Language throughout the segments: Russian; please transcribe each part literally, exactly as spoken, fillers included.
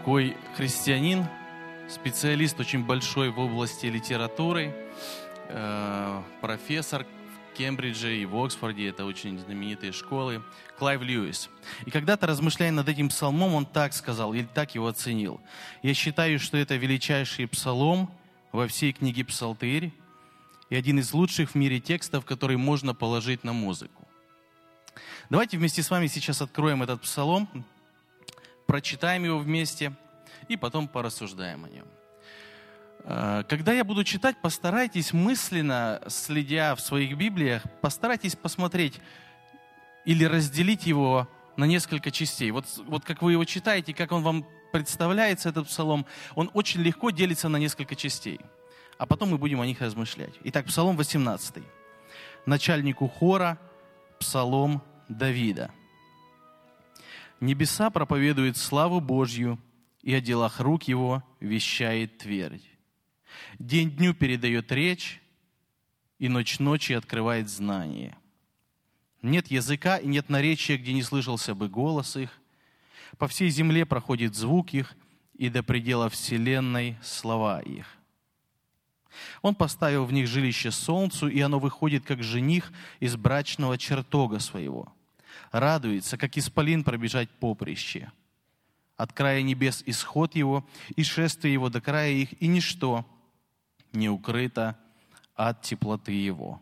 такой христианин, специалист очень большой в области литературы, э, профессор в Кембридже и в Оксфорде, это очень знаменитые школы, Клайв Льюис. И когда-то, размышляя над этим псалмом, он так сказал, или так его оценил: «Я считаю, что это величайший псалом во всей книге Псалтырь и один из лучших в мире текстов, который можно положить на музыку». Давайте вместе с вами сейчас откроем этот псалом, прочитаем его вместе и потом порассуждаем о нем. Когда я буду читать, постарайтесь мысленно, следя в своих Библиях, постарайтесь посмотреть или разделить его на несколько частей. Вот, вот как вы его читаете, как он вам представляется, этот псалом, он очень легко делится на несколько частей. А потом мы будем о них размышлять. Итак, псалом восемнадцатый. Начальнику хора, псалом Давида. «Небеса проповедуют славу Божью, и о делах рук его вещает твердь. День дню передает речь, и ночь ночи открывает знание. Нет языка и нет наречия, где не слышался бы голос их. По всей земле проходит звук их, и до предела вселенной слова их. Он поставил в них жилище солнцу, и оно выходит, как жених из брачного чертога своего. Радуется, как исполин пробежать поприще. От края небес исход его, и шествие его до края их, и ничто не укрыто от теплоты его.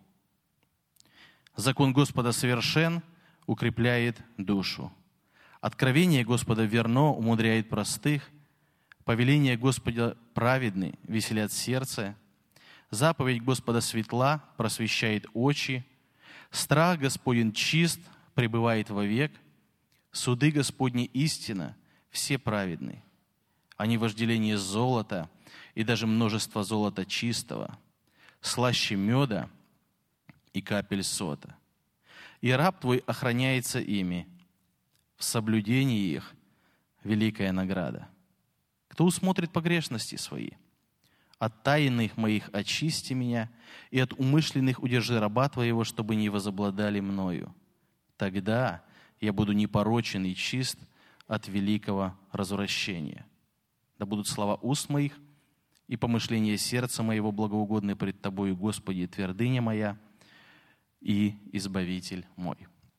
Закон Господа совершен, укрепляет душу. Откровение Господа верно, умудряет простых. Повеление Господа праведны, веселят сердце. Заповедь Господа светла, просвещает очи. Страх Господень чист, пребывает вовек. Суды Господни истина, все праведны. Они вожделение золота и даже множество золота чистого, слаще меда и капель сота. И раб твой охраняется ими, в соблюдении их великая награда. Кто усмотрит погрешности свои? От тайных моих очисти меня, и от умышленных удержи раба твоего, чтобы не возобладали мною. Тогда я буду непорочен и чист от великого развращения. Да будут слова уст моих и помышления сердца моего благоугодны пред Тобою, Господи, твердыня моя и Избавитель мой».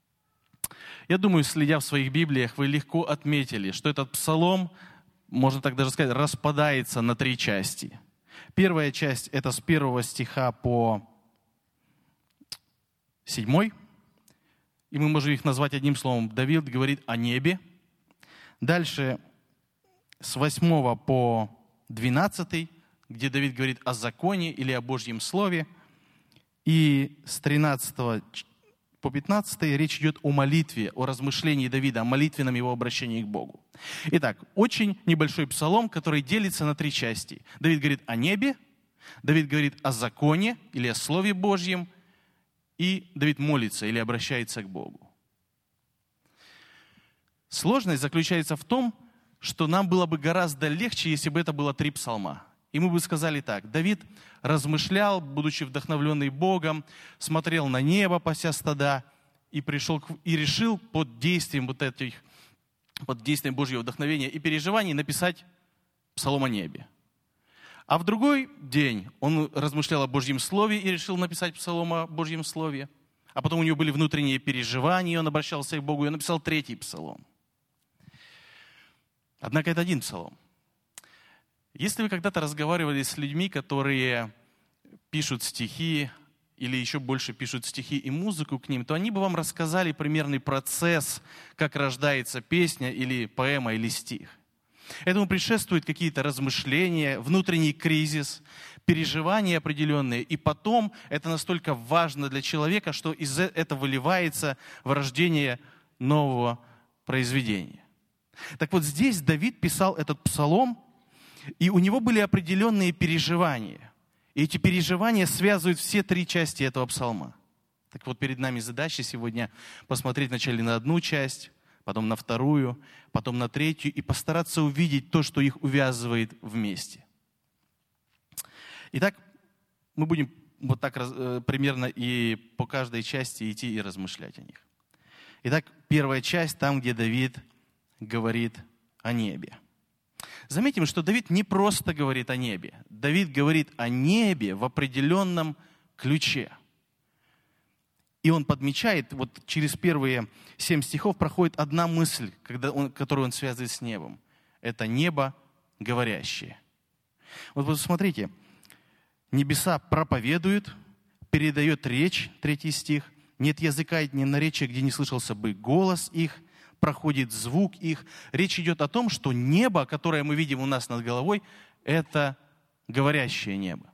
Я думаю, следя в своих Библиях, вы легко отметили, что этот псалом, можно так даже сказать, распадается на три части. Первая часть – это с первого стиха по седьмой. И мы можем их назвать одним словом. Давид говорит о небе. Дальше с восьмого по двенадцатый, где Давид говорит о законе или о Божьем Слове. И с тринадцатого по пятнадцатый речь идет о молитве, о размышлении Давида, о молитвенном его обращении к Богу. Итак, очень небольшой псалом, который делится на три части. Давид говорит о небе, Давид говорит о законе или о Слове Божьем, и Давид молится или обращается к Богу. Сложность заключается в том, что нам было бы гораздо легче, если бы это было три псалма. И мы бы сказали так: Давид размышлял, будучи вдохновленный Богом, смотрел на небо, пася стада, и пришел к, и решил под действием вот этих, под действием Божьего вдохновения и переживаний написать псалом о небе. А в другой день он размышлял о Божьем Слове и решил написать псалом о Божьем Слове. А потом у него были внутренние переживания, и он обращался к Богу, и он написал третий псалом. Однако это один псалом. Если вы когда-то разговаривали с людьми, которые пишут стихи, или еще больше пишут стихи и музыку к ним, то они бы вам рассказали примерный процесс, как рождается песня, или поэма, или стих. Этому предшествуют какие-то размышления, внутренний кризис, переживания определенные. И потом это настолько важно для человека, что из этого выливается в рождение нового произведения. Так вот здесь Давид писал этот псалом, и у него были определенные переживания. И эти переживания связывают все три части этого псалма. Так вот перед нами задача сегодня посмотреть вначале на одну часть, потом на вторую, потом на третью, и постараться увидеть то, что их увязывает вместе. Итак, мы будем вот так примерно и по каждой части идти и размышлять о них. Итак, первая часть, там, где Давид говорит о небе. Заметим, что Давид не просто говорит о небе. Давид говорит о небе в определенном ключе. И он подмечает, вот через первые семь стихов проходит одна мысль, когда он, которую он связывает с небом. Это небо говорящее. Вот посмотрите, небеса проповедуют, передает речь, третий стих. Нет языка и наречия, где не слышался бы голос их, проходит звук их. Речь идет о том, что небо, которое мы видим у нас над головой, это говорящее небо.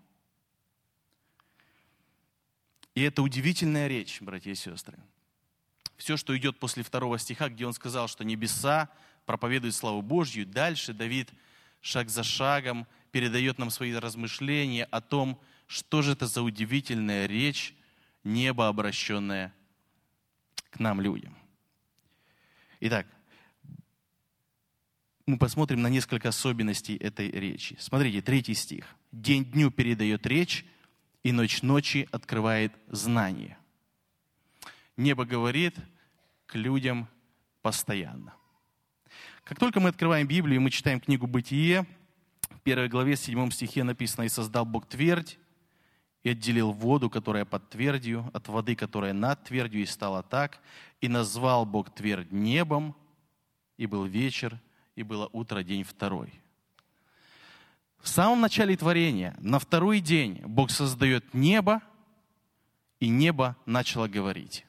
И это удивительная речь, братья и сестры. Все, что идет после второго стиха, где он сказал, что небеса проповедуют славу Божью, дальше Давид шаг за шагом передает нам свои размышления о том, что же это за удивительная речь, небо, обращенное к нам, людям. Итак, мы посмотрим на несколько особенностей этой речи. Смотрите, третий стих. «День дню передает речь, и ночь ночи открывает знание». Небо говорит к людям постоянно. Как только мы открываем Библию, мы читаем книгу «Бытие», в первой главе, седьмом стихе написано: «И создал Бог твердь, и отделил воду, которая под твердью, от воды, которая над твердью, и стало так. И назвал Бог твердь небом, и был вечер, и было утро, день второй». В самом начале творения, на второй день, Бог создает небо, и небо начало говорить.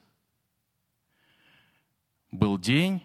Был день,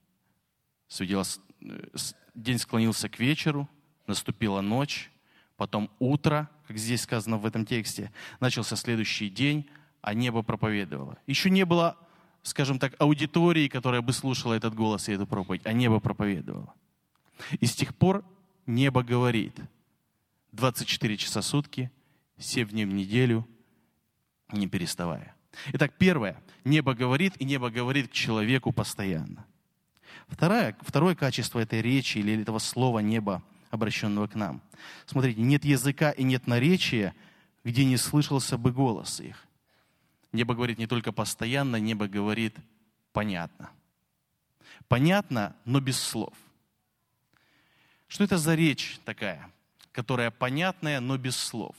день склонился к вечеру, наступила ночь, потом утро, как здесь сказано в этом тексте, начался следующий день, а небо проповедовало. Еще не было, скажем так, аудитории, которая бы слушала этот голос и эту проповедь, а небо проповедовало. И с тех пор небо говорит двадцать четыре часа в сутки, семь дней в неделю, не переставая. Итак, первое. Небо говорит, и небо говорит к человеку постоянно. Второе, второе качество этой речи или этого слова «небо», обращенного к нам. Смотрите, нет языка и нет наречия, где не слышался бы голос их. Небо говорит не только постоянно, небо говорит понятно. Понятно, но без слов. Что это за речь такая, которая понятная, но без слов?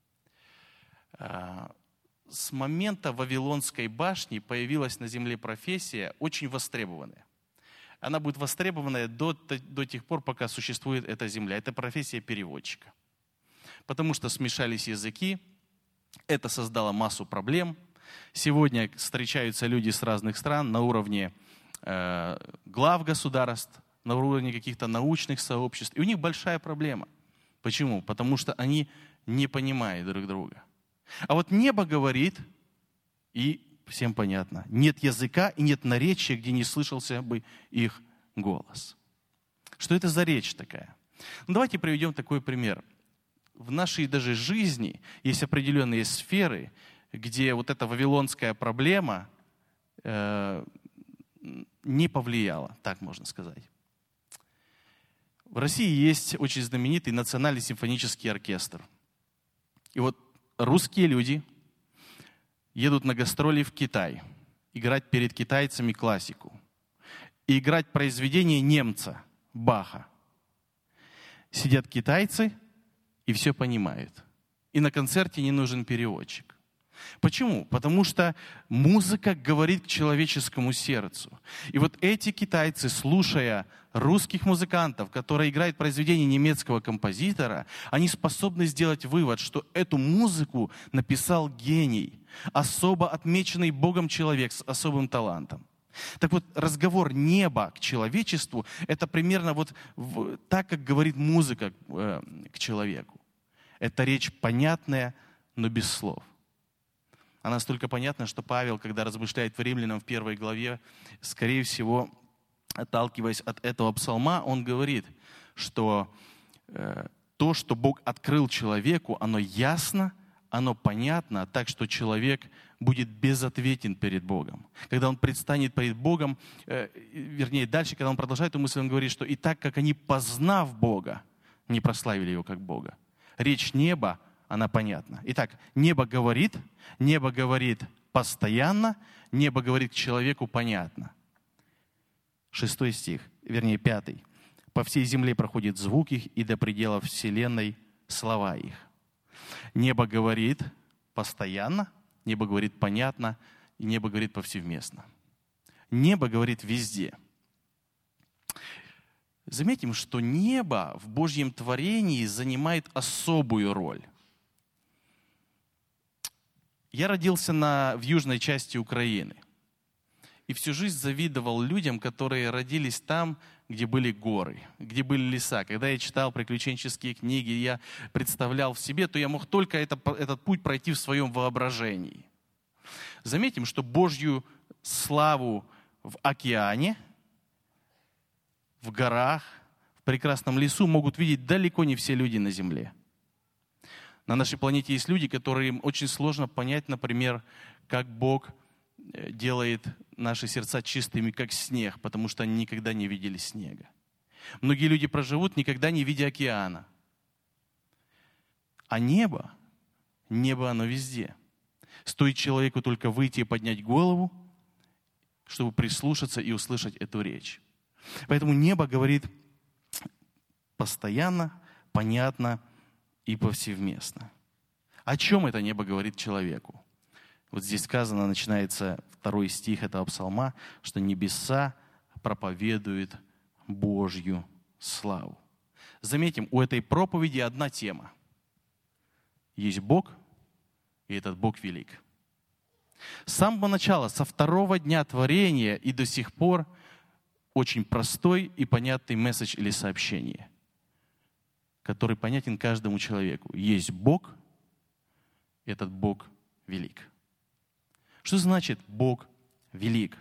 С момента Вавилонской башни появилась на земле профессия, очень востребованная. Она будет востребованная до, до тех пор, пока существует эта земля. Это профессия переводчика. Потому что смешались языки, это создало массу проблем. Сегодня встречаются люди с разных стран на уровне э, глав государств, на уровне каких-то научных сообществ. И у них большая проблема. Почему? Потому что они не понимают друг друга. А вот небо говорит, и всем понятно, нет языка и нет наречия, где не слышался бы их голос. Что это за речь такая? Ну, давайте приведем такой пример. В нашей даже жизни есть определенные сферы, где вот эта вавилонская проблема э, не повлияла, так можно сказать. В России есть очень знаменитый национальный симфонический оркестр. И вот русские люди едут на гастроли в Китай, играть перед китайцами классику, и играть произведение немца, Баха. Сидят китайцы и все понимают. И на концерте не нужен переводчик. Почему? Потому что музыка говорит к человеческому сердцу. И вот эти китайцы, слушая русских музыкантов, которые играют произведения немецкого композитора, они способны сделать вывод, что эту музыку написал гений, особо отмеченный Богом человек с особым талантом. Так вот, разговор неба к человечеству – это примерно вот в, так, как говорит музыка э, к человеку. Это речь понятная, но без слов. Она настолько понятна, что Павел, когда размышляет в Римлянам в первой главе, скорее всего, отталкиваясь от этого псалма, он говорит, что э, то, что Бог открыл человеку, оно ясно, оно понятно, так что человек будет безответен перед Богом. Когда он предстанет перед Богом, э, вернее, дальше, когда он продолжает эту мысль, он говорит, что и так, как они, познав Бога, не прославили Его как Бога. Речь неба, она понятна. Итак, небо говорит, небо говорит постоянно, небо говорит к человеку понятно. Шестой стих, вернее, пятый. По всей земле проходит звук их, и до пределов вселенной слова их. Небо говорит постоянно, небо говорит понятно, и небо говорит повсеместно. Небо говорит везде. Заметим, что небо в Божьем творении занимает особую роль. Я родился на, в южной части Украины. И всю жизнь завидовал людям, которые родились там, где были горы, где были леса. Когда я читал приключенческие книги, я представлял в себе, то я мог только это, этот путь пройти в своем воображении. Заметим, что Божью славу в океане, в горах, в прекрасном лесу могут видеть далеко не все люди на земле. На нашей планете есть люди, которым очень сложно понять, например, как Бог делает наши сердца чистыми, как снег, потому что они никогда не видели снега. Многие люди проживут, никогда не видя океана. А небо, небо оно везде. Стоит человеку только выйти и поднять голову, чтобы прислушаться и услышать эту речь. Поэтому небо говорит постоянно, понятно и повсеместно. О чем это небо говорит человеку? Вот здесь сказано, начинается второй стих этого псалма, что небеса проповедуют Божью славу. Заметим, у этой проповеди одна тема. Есть Бог, и этот Бог велик. С самого начала, со второго дня творения и до сих пор очень простой и понятный месседж или сообщение, который понятен каждому человеку. Есть Бог, и этот Бог велик. Что значит Бог велик?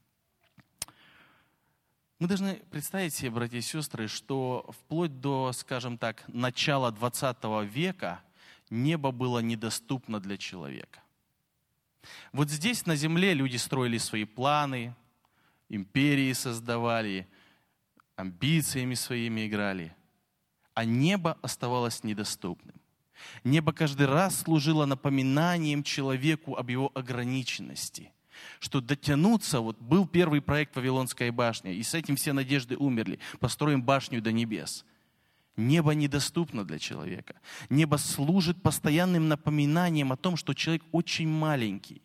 Мы должны представить себе, братья и сестры, что вплоть до, скажем так, начала двадцатого века небо было недоступно для человека. Вот здесь на земле люди строили свои планы, империи создавали, амбициями своими играли, а небо оставалось недоступным. Небо каждый раз служило напоминанием человеку об его ограниченности. Что дотянуться, вот был первый проект Вавилонская башня, и с этим все надежды умерли. Построим башню до небес. Небо недоступно для человека. Небо служит постоянным напоминанием о том, что человек очень маленький.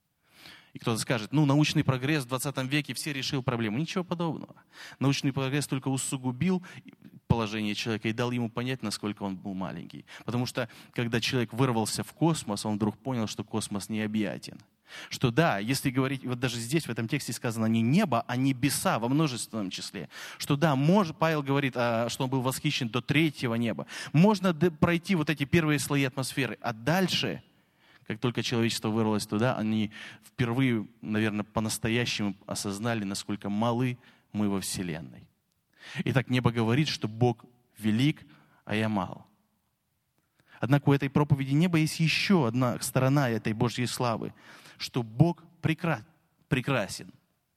И кто-то скажет, ну, научный прогресс в двадцатом веке все решил проблему. Ничего подобного. Научный прогресс только усугубил положение человека и дал ему понять, насколько он был маленький. Потому что, когда человек вырвался в космос, он вдруг понял, что космос необъятен. Что да, если говорить, вот даже здесь, в этом тексте сказано не небо, а небеса во множественном числе. Что да, может, Павел говорит, что он был восхищен до третьего неба. Можно пройти вот эти первые слои атмосферы, а дальше, как только человечество вырвалось туда, они впервые, наверное, по-настоящему осознали, насколько малы мы во Вселенной. Итак, небо говорит, что Бог велик, а я мал. Однако у этой проповеди неба есть еще одна сторона этой Божьей славы, что Бог прекра- прекрасен.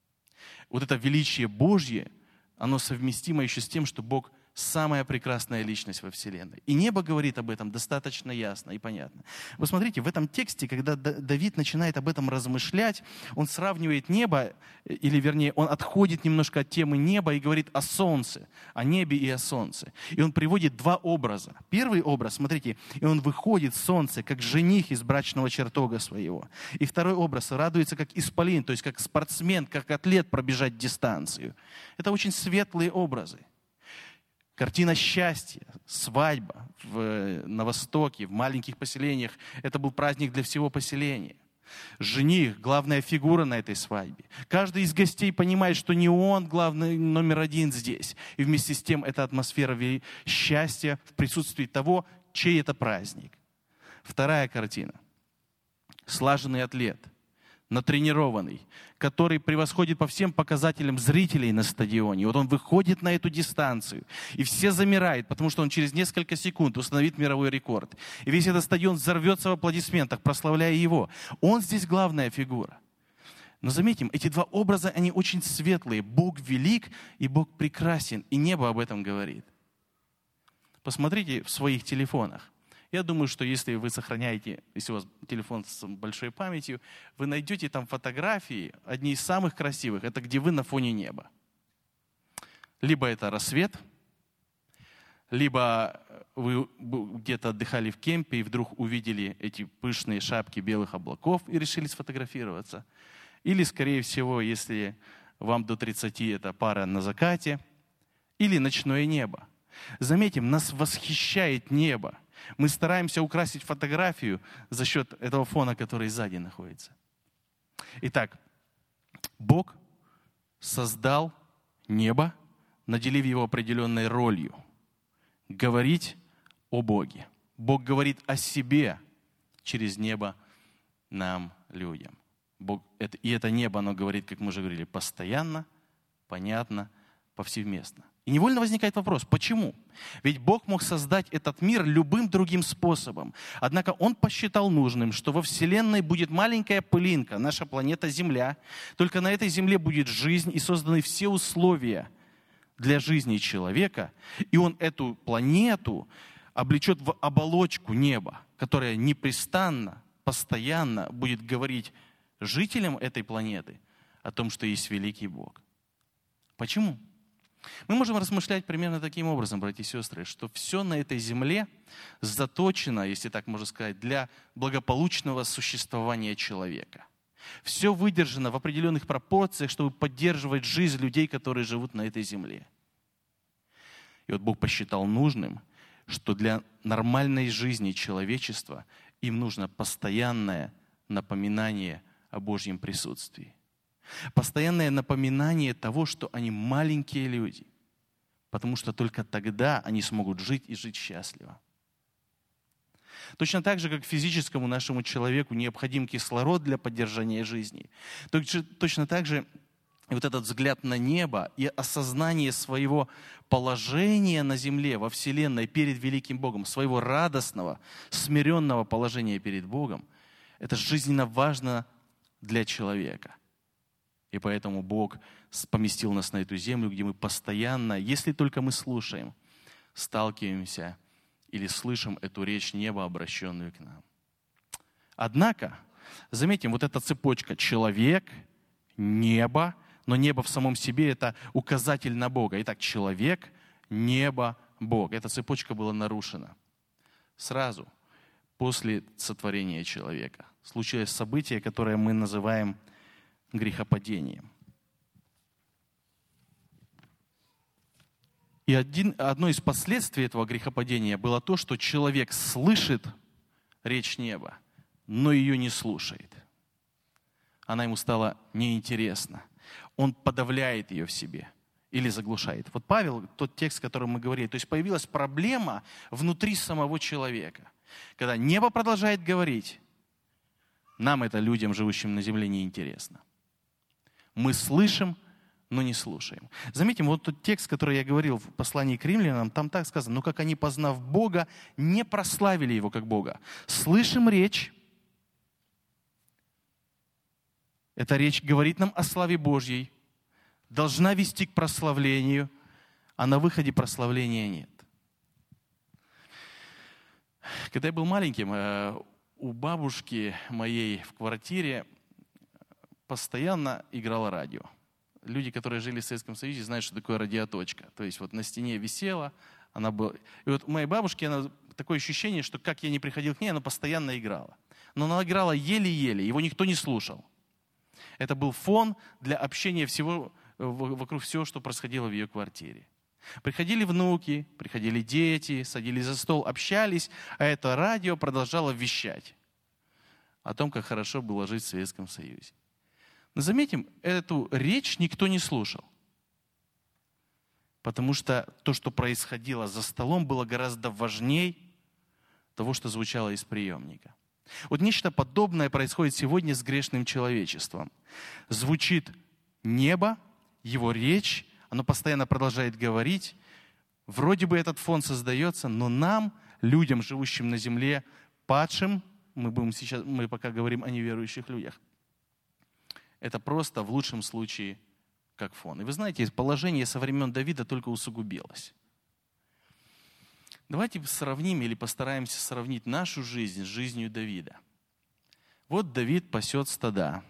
Вот это величие Божье, оно совместимо еще с тем, что Бог самая прекрасная личность во Вселенной. И небо говорит об этом достаточно ясно и понятно. Вы смотрите, в этом тексте, когда Давид начинает об этом размышлять, он сравнивает небо, или вернее, он отходит немножко от темы неба и говорит о солнце, о небе и о солнце. И он приводит два образа. Первый образ, смотрите, и он выходит, солнце, как жених из брачного чертога своего. И второй образ, радуется как исполин, то есть как спортсмен, как атлет пробежать дистанцию. Это очень светлые образы. Картина счастья, свадьба в, на Востоке, в маленьких поселениях. Это был праздник для всего поселения. Жених, главная фигура на этой свадьбе. Каждый из гостей понимает, что не он главный, номер один здесь. И вместе с тем эта атмосфера счастья в присутствии того, чей это праздник. Вторая картина. Слаженный атлет, натренированный, который превосходит по всем показателям зрителей на стадионе. Вот он выходит на эту дистанцию, и все замирают, потому что он через несколько секунд установит мировой рекорд. И весь этот стадион взорвется в аплодисментах, прославляя его. Он здесь главная фигура. Но заметим, эти два образа, они очень светлые. Бог велик, и Бог прекрасен, и небо об этом говорит. Посмотрите в своих телефонах. Я думаю, что если вы сохраняете, если у вас телефон с большой памятью, вы найдете там фотографии, одни из самых красивых, это где вы на фоне неба. Либо это рассвет, Либо вы где-то отдыхали в кемпе и вдруг увидели эти пышные шапки белых облаков и решили сфотографироваться. Или, скорее всего, если вам до тридцати, это пара на закате. Или ночное небо. Заметим, нас восхищает небо. Мы стараемся украсить фотографию за счет этого фона, который сзади находится. Итак, Бог создал небо, наделив его определенной ролью. Говорить о Боге. Бог говорит о себе через небо нам, людям. Бог, это, и это небо, оно говорит, как мы уже говорили, постоянно, понятно, повсеместно. И невольно возникает вопрос, почему? Ведь Бог мог создать этот мир любым другим способом. Однако Он посчитал нужным, что во Вселенной будет маленькая пылинка, наша планета Земля. Только на этой Земле будет жизнь и созданы все условия для жизни человека. И Он эту планету облечет в оболочку неба, которая непрестанно, постоянно будет говорить жителям этой планеты о том, что есть великий Бог. Почему? Мы можем размышлять примерно таким образом, братья и сестры, что все на этой земле заточено, если так можно сказать, для благополучного существования человека. Все выдержано в определенных пропорциях, чтобы поддерживать жизнь людей, которые живут на этой земле. И вот Бог посчитал нужным, что для нормальной жизни человечества им нужно постоянное напоминание о Божьем присутствии. Постоянное напоминание того, что они маленькие люди, потому что только тогда они смогут жить и жить счастливо. Точно так же, как физическому нашему человеку необходим кислород для поддержания жизни, точно так же вот этот взгляд на небо и осознание своего положения на земле, во Вселенной, перед великим Богом, своего радостного, смиренного положения перед Богом, это жизненно важно для человека. И поэтому Бог поместил нас на эту землю, где мы постоянно, если только мы слушаем, сталкиваемся или слышим эту речь неба, обращенную к нам. Однако, заметим, вот эта цепочка: человек, небо, но небо в самом себе – это указатель на Бога. Итак, человек, небо, Бог. Эта цепочка была нарушена. Сразу после сотворения человека случилось событие, которое мы называем грехопадением. И один, одно из последствий этого грехопадения было то, что человек слышит речь неба, но ее не слушает. Она ему стала неинтересна. Он подавляет ее в себе или заглушает. Вот Павел, тот текст, о котором мы говорили, то есть появилась проблема внутри самого человека. Когда небо продолжает говорить, нам это, людям, живущим на земле, неинтересно. Мы слышим, но не слушаем. Заметим, вот тот текст, который я говорил в послании к римлянам, там так сказано: «Но как они, познав Бога, не прославили Его как Бога». Слышим речь. Эта речь говорит нам о славе Божьей, должна вести к прославлению, а на выходе прославления нет. Когда я был маленьким, у бабушки моей в квартире постоянно играло радио. Люди, которые жили в Советском Союзе, знают, что такое радиоточка. То есть вот на стене висела, она была... И вот у моей бабушки она... такое ощущение, что как я не приходил к ней, она постоянно играла. Но она играла еле-еле, его никто не слушал. Это был фон для общения всего, вокруг всего, что происходило в ее квартире. Приходили внуки, приходили дети, садились за стол, общались, а это радио продолжало вещать о том, как хорошо было жить в Советском Союзе. Но заметим, эту речь никто не слушал. Потому что то, что происходило за столом, было гораздо важнее того, что звучало из приемника. Вот нечто подобное происходит сегодня с грешным человечеством. Звучит небо, его речь, оно постоянно продолжает говорить. Вроде бы этот фон создается, но нам, людям, живущим на земле, падшим, мы, будем сейчас, мы пока говорим о неверующих людях, это просто в лучшем случае как фон. И вы знаете, положение со времен Давида только усугубилось. Давайте сравним или постараемся сравнить нашу жизнь с жизнью Давида. Вот Давид пасет стада.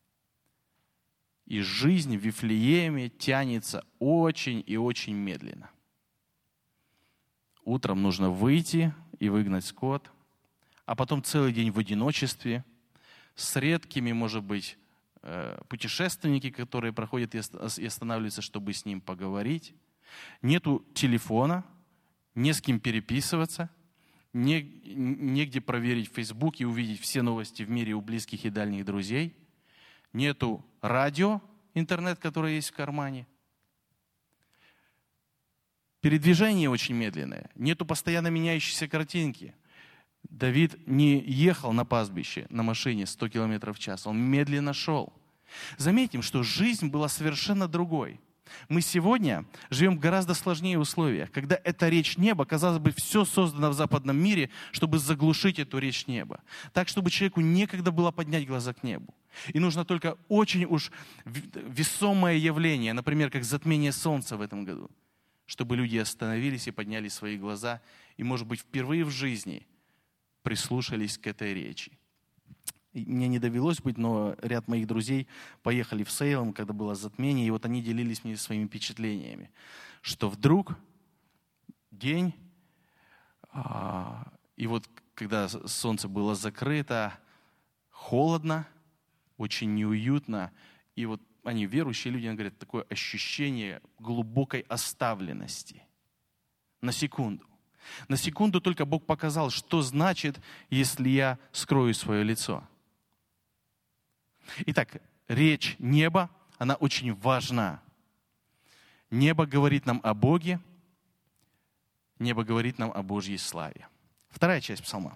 И жизнь в Вифлееме тянется очень и очень медленно. Утром нужно выйти и выгнать скот, а потом целый день в одиночестве, с редкими, может быть, путешественники, которые проходят и останавливаются, чтобы с ним поговорить. Нету телефона, не с кем переписываться, не, негде проверить в Фейсбуке и увидеть все новости в мире у близких и дальних друзей. Нету радио, интернет, который есть в кармане. Передвижение очень медленное. Нету постоянно меняющейся картинки. Давид не ехал на пастбище на машине сто километров в час. Он медленно шел. Заметим, что жизнь была совершенно другой. Мы сегодня живем в гораздо сложнее условиях, когда эта речь неба, казалось бы, все создано в западном мире, чтобы заглушить эту речь неба. Так, чтобы человеку некогда было поднять глаза к небу. И нужно только очень уж весомое явление, например, как затмение солнца в этом году, чтобы люди остановились и подняли свои глаза и, может быть, впервые в жизни прислушались к этой речи. И мне не довелось быть, но ряд моих друзей поехали в Сейлем, когда было затмение, и вот они делились мне своими впечатлениями, что вдруг день, и вот когда солнце было закрыто, холодно, очень неуютно, и вот они, верующие люди, они говорят, такое ощущение глубокой оставленности. На секунду. На секунду только Бог показал, что значит, если я скрою свое лицо. Итак, речь неба, она очень важна. Небо говорит нам о Боге, небо говорит нам о Божьей славе. Вторая часть псалма.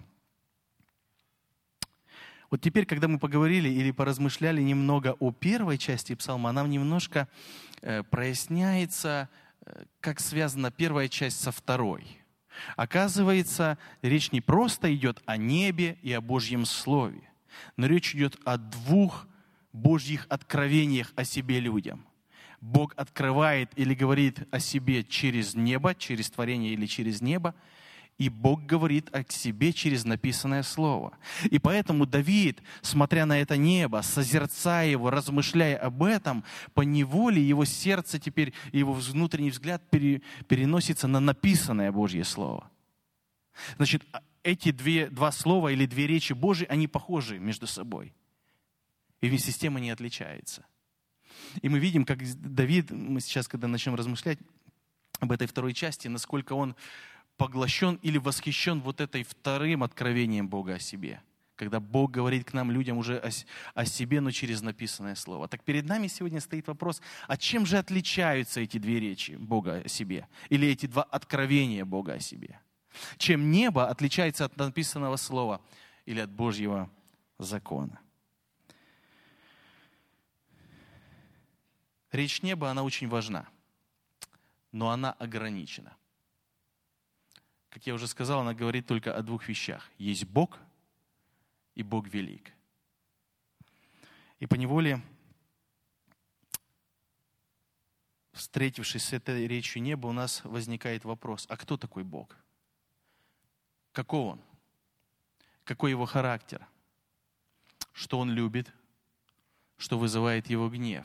Вот теперь, когда мы поговорили или поразмышляли немного о первой части псалма, нам немножко э, проясняется, э, как связана первая часть со второй. Оказывается, речь не просто идет о небе и о Божьем Слове, но речь идет о двух Божьих откровениях о себе людям. Бог открывает или говорит о себе через небо, через творение или через небо, и Бог говорит о себе через написанное Слово. И поэтому Давид, смотря на это небо, созерцая его, размышляя об этом, поневоле его сердце теперь, его внутренний взгляд пере, переносится на написанное Божье Слово. Значит, эти две, два слова или две речи Божьи, они похожи между собой. И вместе с тем они отличаются. И мы видим, как Давид, мы сейчас, когда начнем размышлять об этой второй части, насколько он поглощен или восхищен вот этой вторым откровением Бога о себе. Когда Бог говорит к нам, людям, уже о, о себе, но через написанное Слово. Так перед нами сегодня стоит вопрос, а чем же отличаются эти две речи Бога о себе? Или эти два откровения Бога о себе? Чем небо отличается от написанного Слова или от Божьего закона? Речь неба, она очень важна, но она ограничена. Как я уже сказал, она говорит только о двух вещах. Есть Бог, и Бог велик. И поневоле, встретившись с этой речью неба, у нас возникает вопрос, а кто такой Бог? Каков Он? Какой Его характер? Что Он любит? Что вызывает Его гнев?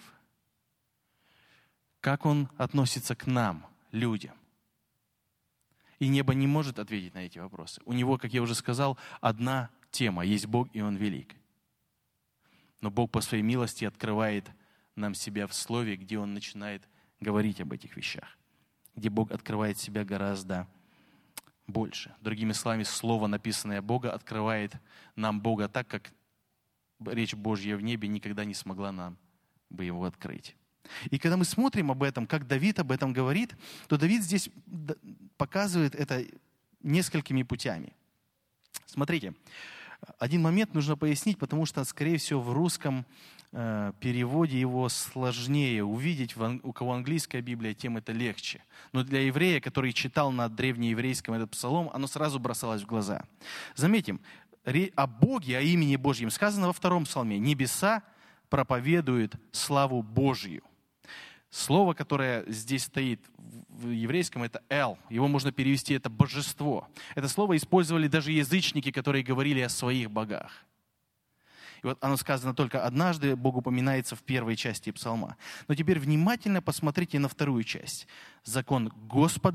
Как Он относится к нам, людям? И небо не может ответить на эти вопросы. У него, как я уже сказал, одна тема. Есть Бог, и Он велик. Но Бог по своей милости открывает нам себя в Слове, где Он начинает говорить об этих вещах. Где Бог открывает себя гораздо больше. Другими словами, Слово, написанное Бога, открывает нам Бога так, как речь Божья в небе никогда не смогла нам бы Его открыть. И когда мы смотрим об этом, как Давид об этом говорит, то Давид здесь показывает это несколькими путями. Смотрите, один момент нужно пояснить, потому что, скорее всего, в русском э, переводе его сложнее увидеть. У кого английская Библия, тем это легче. Но для еврея, который читал на древнееврейском этот псалом, оно сразу бросалось в глаза. Заметим, о Боге, о имени Божьем сказано во втором псалме. «Небеса проповедуют славу Божью». Слово, которое здесь стоит в еврейском, это «эл». Его можно перевести, это «божество». Это слово использовали даже язычники, которые говорили о своих богах. И вот оно сказано только однажды, Бог упоминается в первой части псалма. Но теперь внимательно посмотрите на вторую часть. «Закон Господа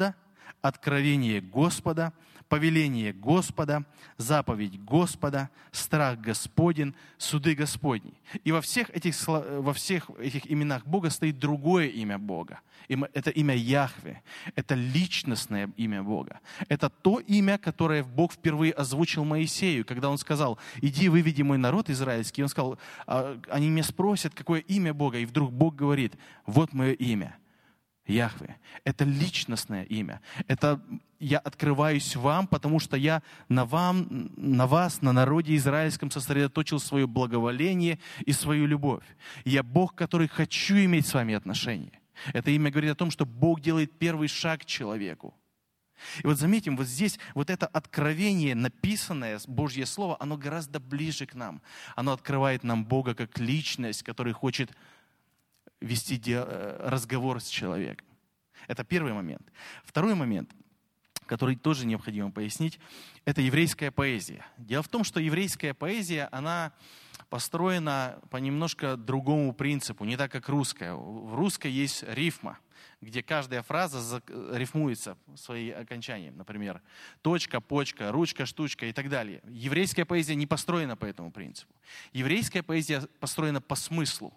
откровение Господа, повеление Господа, заповедь Господа, страх Господень, суды Господни. И во всех этих, во всех этих именах Бога стоит другое имя Бога. Это имя Яхве. Это личностное имя Бога. Это то имя, которое Бог впервые озвучил Моисею, когда он сказал: иди, выведи мой народ израильский. И он сказал: они меня спросят, какое имя Бога. И вдруг Бог говорит: вот мое имя. Яхве. Это личностное имя. Это я открываюсь вам, потому что я на вам, на вас, на народе израильском сосредоточил свое благоволение и свою любовь. Я Бог, который хочу иметь с вами отношения. Это имя говорит о том, что Бог делает первый шаг к человеку. И вот заметим, вот здесь вот это откровение, написанное Божье Слово, оно гораздо ближе к нам. Оно открывает нам Бога как личность, который хочет вести разговор с человеком. Это первый момент. Второй момент, который тоже необходимо пояснить, это еврейская поэзия. Дело в том, что еврейская поэзия, она построена по немножко другому принципу, не так, как русская. В русской есть рифма, где каждая фраза рифмуется своим окончанием. Например, точка, почка, ручка, штучка и так далее. Еврейская поэзия не построена по этому принципу. Еврейская поэзия построена по смыслу.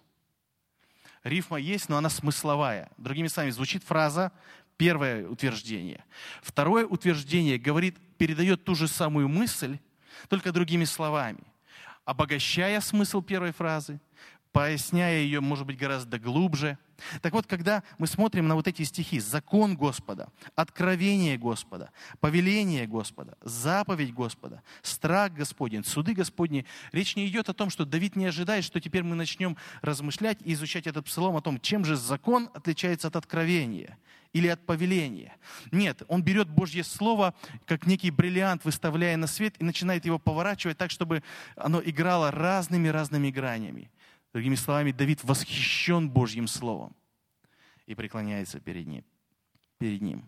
Рифма есть, но она смысловая. Другими словами, звучит фраза, первое утверждение. Второе утверждение говорит, передает ту же самую мысль, только другими словами, обогащая смысл первой фразы, поясняя ее, может быть, гораздо глубже. Так вот, когда мы смотрим на вот эти стихи: закон Господа, откровение Господа, повеление Господа, заповедь Господа, страх Господень, суды Господни, речь не идет о том, что Давид не ожидает, что теперь мы начнем размышлять и изучать этот псалом о том, чем же закон отличается от откровения или от повеления. Нет, он берет Божье Слово как некий бриллиант, выставляя на свет, и начинает его поворачивать так, чтобы оно играло разными-разными гранями. Другими словами, Давид восхищен Божьим Словом и преклоняется перед ним. Перед ним.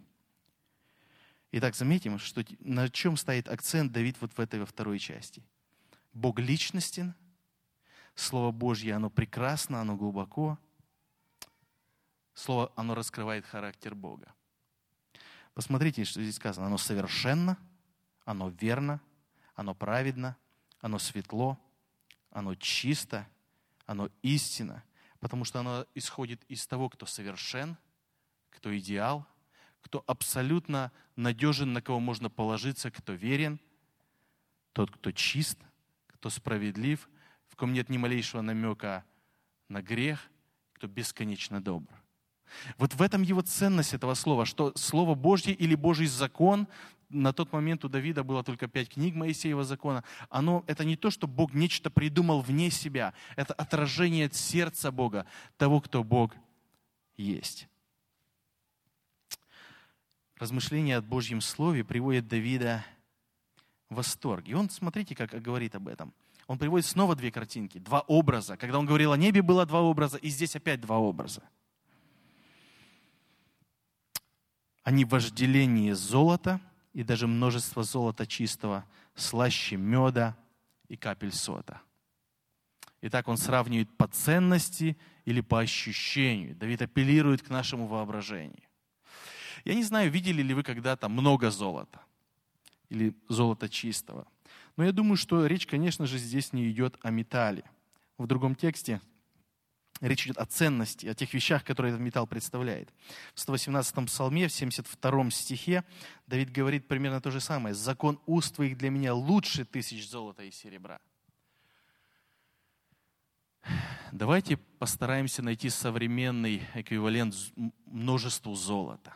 Итак, заметим, что на чем стоит акцент Давид вот в этой во второй части. Бог личностен, Слово Божье, оно прекрасно, оно глубоко. Слово, оно раскрывает характер Бога. Посмотрите, что здесь сказано. Оно совершенно, оно верно, оно праведно, оно светло, оно чисто, оно истина, потому что оно исходит из того, кто совершен, кто идеал, кто абсолютно надежен, на кого можно положиться, кто верен, тот, кто чист, кто справедлив, в ком нет ни малейшего намека на грех, кто бесконечно добр. Вот в этом его ценность этого слова, что Слово Божье или Божий закон, на тот момент у Давида было только пять книг Моисеева закона, оно, это не то, что Бог нечто придумал вне себя, это отражение сердца Бога, того, кто Бог есть. Размышление о Божьем Слове приводит Давида в восторг. И он, смотрите, как говорит об этом. Он приводит снова две картинки, два образа. Когда он говорил о небе, было два образа, и здесь опять два образа. Они вожделение золота и даже множество золота чистого, слаще меда и капель сота. Итак, он сравнивает по ценности или по ощущению. Давид апеллирует к нашему воображению. Я не знаю, видели ли вы когда-то много золота или золота чистого. Но я думаю, что речь, конечно же, здесь не идет о металле. В другом тексте речь идет о ценности, о тех вещах, которые этот металл представляет. В сто восемнадцатом псалме, в семьдесят втором стихе Давид говорит примерно то же самое. «Закон уст твоих для меня лучше тысяч золота и серебра». Давайте постараемся найти современный эквивалент множеству золота.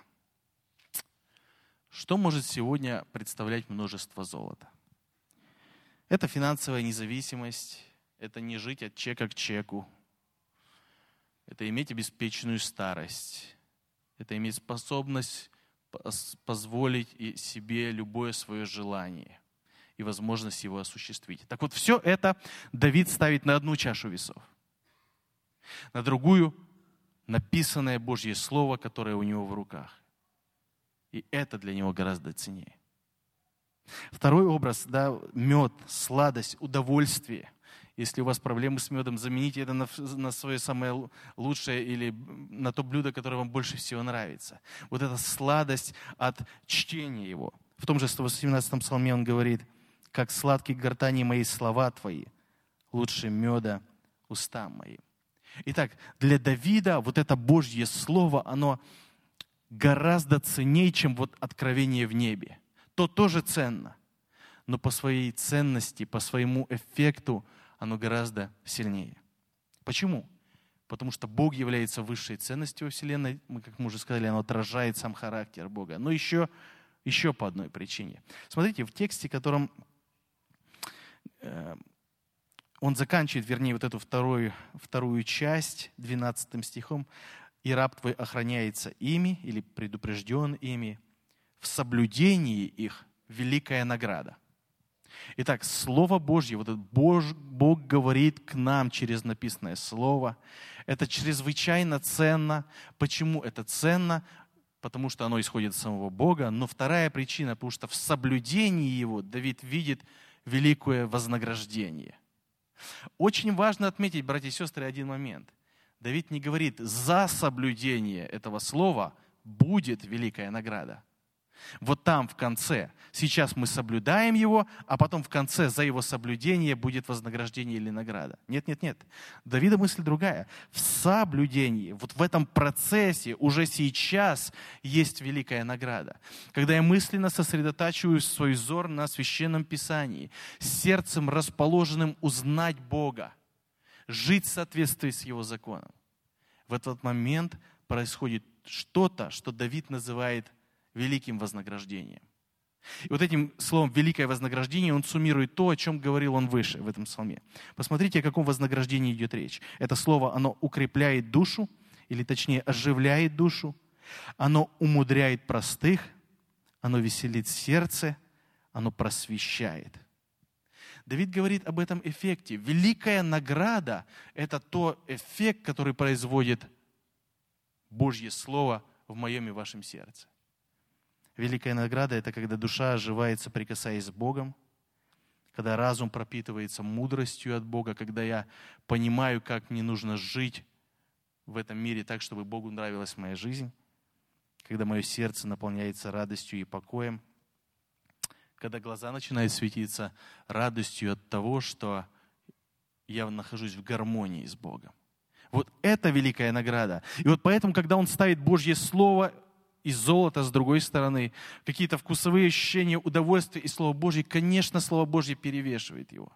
Что может сегодня представлять множество золота? Это финансовая независимость, это не жить от чека к чеку, это иметь обеспеченную старость, это иметь способность позволить себе любое свое желание и возможность его осуществить. Так вот, все это Давид ставит на одну чашу весов. На другую написанное Божье Слово, которое у него в руках. И это для него гораздо ценнее. Второй образ, да, мед, сладость, удовольствие. Если у вас проблемы с медом, замените это на, на свое самое лучшее или на то блюдо, которое вам больше всего нравится. Вот эта сладость от чтения его. В том же сто восемнадцатом псалме он говорит: «Как сладки гортани мои слова твои, лучше меда уста мои». Итак, для Давида вот это Божье Слово, оно гораздо ценнее, чем вот откровение в небе. То тоже ценно, но по своей ценности, по своему эффекту оно гораздо сильнее. Почему? Потому что Бог является высшей ценностью во Вселенной. Мы, как мы уже сказали, оно отражает сам характер Бога. Но еще, еще по одной причине. Смотрите, в тексте, в котором э, он заканчивает, вернее, вот эту вторую, вторую часть двенадцатым стихом, «И раб твой охраняется ими, или предупрежден ими, в соблюдении их великая награда». Итак, Слово Божье, вот этот Бог, Бог говорит к нам через написанное Слово. Это чрезвычайно ценно. Почему это ценно? Потому что оно исходит от самого Бога. Но вторая причина, потому что в соблюдении его Давид видит великое вознаграждение. Очень важно отметить, братья и сестры, один момент. Давид не говорит: за соблюдение этого слова будет великая награда. Вот там в конце. Сейчас мы соблюдаем его, а потом в конце за его соблюдение будет вознаграждение или награда. Нет, нет, нет. Давида мысль другая. В соблюдении, вот в этом процессе уже сейчас есть великая награда. Когда я мысленно сосредотачиваю свой взор на Священном Писании, с сердцем расположенным узнать Бога, жить в соответствии с Его законом, в этот момент происходит что-то, что Давид называет великим вознаграждением. И вот этим словом «великое вознаграждение» он суммирует то, о чем говорил он выше в этом псалме. Посмотрите, о каком вознаграждении идет речь. Это слово, оно укрепляет душу, или точнее оживляет душу, оно умудряет простых, оно веселит сердце, оно просвещает. Давид говорит об этом эффекте. Великая награда – это тот эффект, который производит Божье Слово в моем и вашем сердце. Великая награда – это когда душа оживает, соприкасаясь с Богом, когда разум пропитывается мудростью от Бога, когда я понимаю, как мне нужно жить в этом мире так, чтобы Богу нравилась моя жизнь, когда мое сердце наполняется радостью и покоем, когда глаза начинают светиться радостью от того, что я нахожусь в гармонии с Богом. Вот это великая награда. И вот поэтому, когда он ставит Божье Слово и золото с другой стороны, какие-то вкусовые ощущения, удовольствия и Слово Божье, конечно, Слово Божье перевешивает его.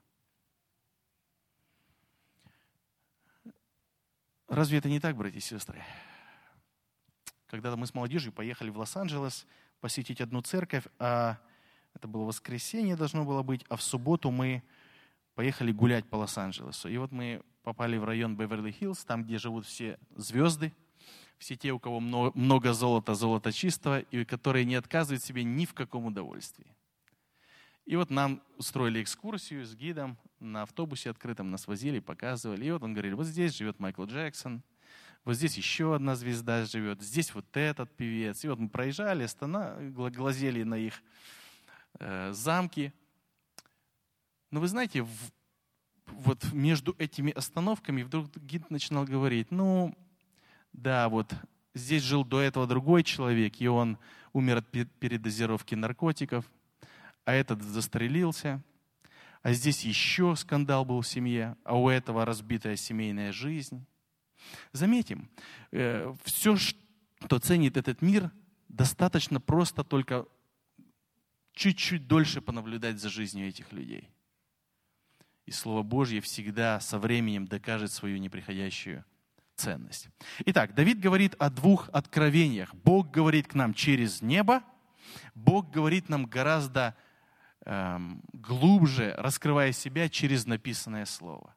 Разве это не так, братья и сестры? Когда-то мы с молодежью поехали в Лос-Анджелес посетить одну церковь, а это было воскресенье, должно было быть, а в субботу мы поехали гулять по Лос-Анджелесу. И вот мы попали в район Беверли-Хиллз, там, где живут все звезды, все те, у кого много золота, золота чистого, и которые не отказывают себе ни в каком удовольствии. И вот нам устроили экскурсию с гидом, на автобусе открытом нас возили, показывали. И вот он говорит: вот здесь живет Майкл Джексон, вот здесь еще одна звезда живет, здесь вот этот певец. И вот мы проезжали, глазели на их э, замки. Но вы знаете, в, вот между этими остановками вдруг гид начинал говорить: ну, да, вот здесь жил до этого другой человек, и он умер от передозировки наркотиков, а этот застрелился, а здесь еще скандал был в семье, а у этого разбитая семейная жизнь. Заметим, э, все, что ценит этот мир, достаточно просто только чуть-чуть дольше понаблюдать за жизнью этих людей. И Слово Божье всегда со временем докажет свою неприходящую ценность. Итак, Давид говорит о двух откровениях. Бог говорит к нам через небо, Бог говорит нам гораздо эм, глубже, раскрывая себя через написанное Слово.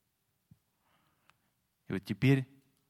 И вот теперь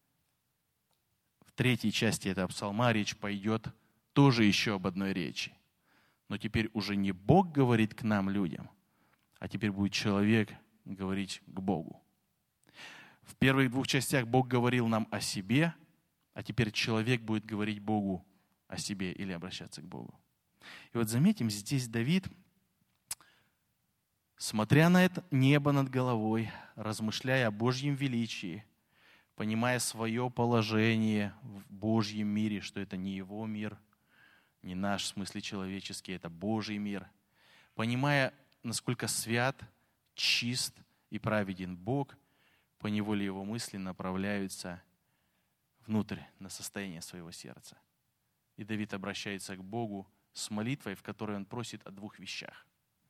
в третьей части этого псалма речь пойдет тоже еще об одной речи. Но теперь уже не Бог говорит к нам, людям, а теперь будет человек говорить к Богу. В первых двух частях Бог говорил нам о себе, а теперь человек будет говорить Богу о себе или обращаться к Богу. И вот заметим, здесь Давид Смотря на это небо над головой, размышляя о Божьем величии, понимая свое положение в Божьем мире, что это не его мир, не наш, в смысле человеческий, это Божий мир, понимая, насколько свят, чист и праведен Бог, поневоле его мысли направляются внутрь, на состояние своего сердца. И Давид обращается к Богу с молитвой, в которой он просит о двух вещах.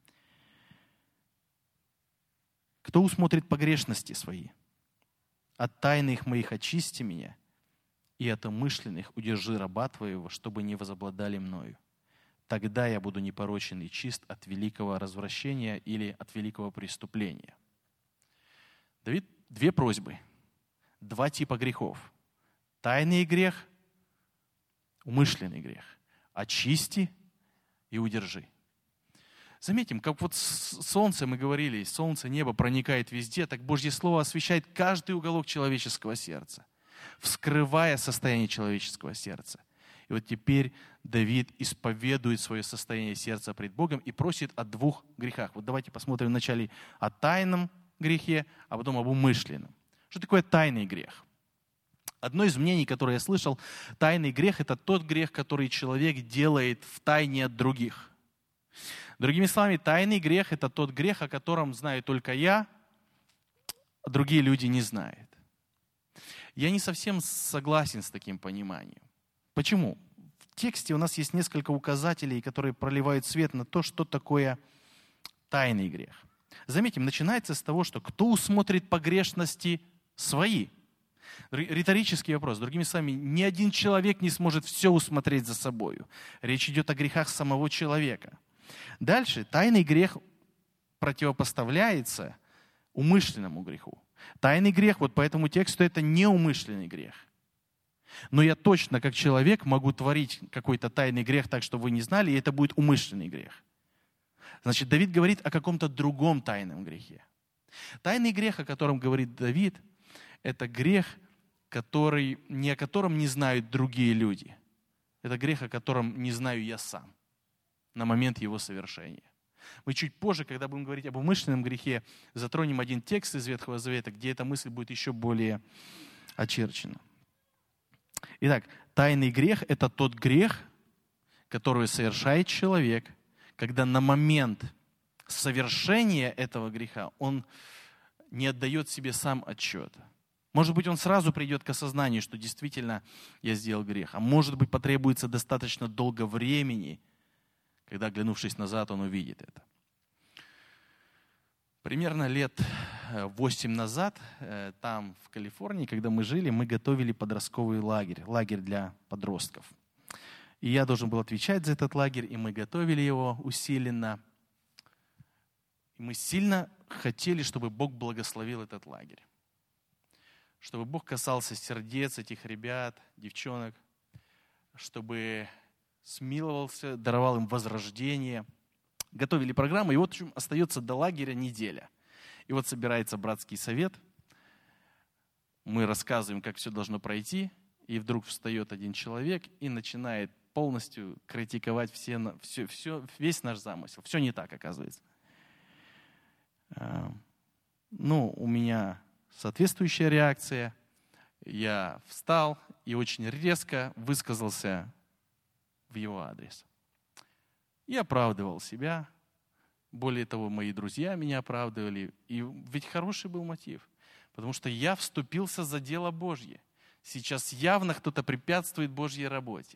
«Кто усмотрит погрешности свои? От тайных моих очисти меня, и от умышленных удержи раба твоего, чтобы не возобладали мною. Тогда я буду непорочен и чист от великого развращения или от великого преступления». Давид, две просьбы, два типа грехов. Тайный грех, умышленный грех. Очисти и удержи. Заметим, как вот солнце, мы говорили, солнце, небо проникает везде, так Божье Слово освещает каждый уголок человеческого сердца, вскрывая состояние человеческого сердца. И вот теперь Давид исповедует свое состояние сердца пред Богом и просит о двух грехах. Вот давайте посмотрим вначале о тайном грехе, а потом об умышленном. Что такое тайный грех? Одно из мнений, которое я слышал, тайный грех – это тот грех, который человек делает в тайне от других. Другими словами, тайный грех – это тот грех, о котором знаю только я, а другие люди не знают. Я не совсем согласен с таким пониманием. Почему? В тексте у нас есть несколько указателей, которые проливают свет на то, что такое тайный грех. Заметим, начинается с того, что кто усмотрит погрешности свои? Риторический вопрос. Другими словами, ни один человек не сможет все усмотреть за собою. Речь идет о грехах самого человека. Дальше, тайный грех противопоставляется умышленному греху. Тайный грех, вот по этому тексту, это неумышленный грех. Но я точно, как человек, могу творить какой-то тайный грех так, что вы не знали, и это будет умышленный грех. Значит, Давид говорит о каком-то другом тайном грехе. Тайный грех, о котором говорит Давид, это грех, который, не о котором не знают другие люди. Это грех, о котором не знаю я сам на момент его совершения. Мы чуть позже, когда будем говорить об умышленном грехе, затронем один текст из Ветхого Завета, где эта мысль будет еще более очерчена. Итак, тайный грех – это тот грех, который совершает человек, когда на момент совершения этого греха он не отдает себе сам отчет. Может быть, он сразу придет к осознанию, что действительно я сделал грех. А может быть, потребуется достаточно долго времени, когда, оглянувшись назад, он увидит это. Примерно лет восемь назад, там, в Калифорнии, когда мы жили, мы готовили подростковый лагерь, лагерь для подростков. И я должен был отвечать за этот лагерь, и мы готовили его усиленно. И мы сильно хотели, чтобы Бог благословил этот лагерь. Чтобы Бог касался сердец этих ребят, девчонок, чтобы смиловался, даровал им возрождение. Готовили программу, и вот в общем, остается до лагеря неделя. И вот собирается братский совет, мы рассказываем, как все должно пройти, и вдруг встает один человек и начинает полностью критиковать все, все, все, весь наш замысел. Все не так, оказывается. Ну, у меня соответствующая реакция. Я встал и очень резко высказался в его адрес. И оправдывал себя. Более того, мои друзья меня оправдывали. И ведь хороший был мотив. Потому что я вступился за дело Божье. Сейчас явно кто-то препятствует Божьей работе.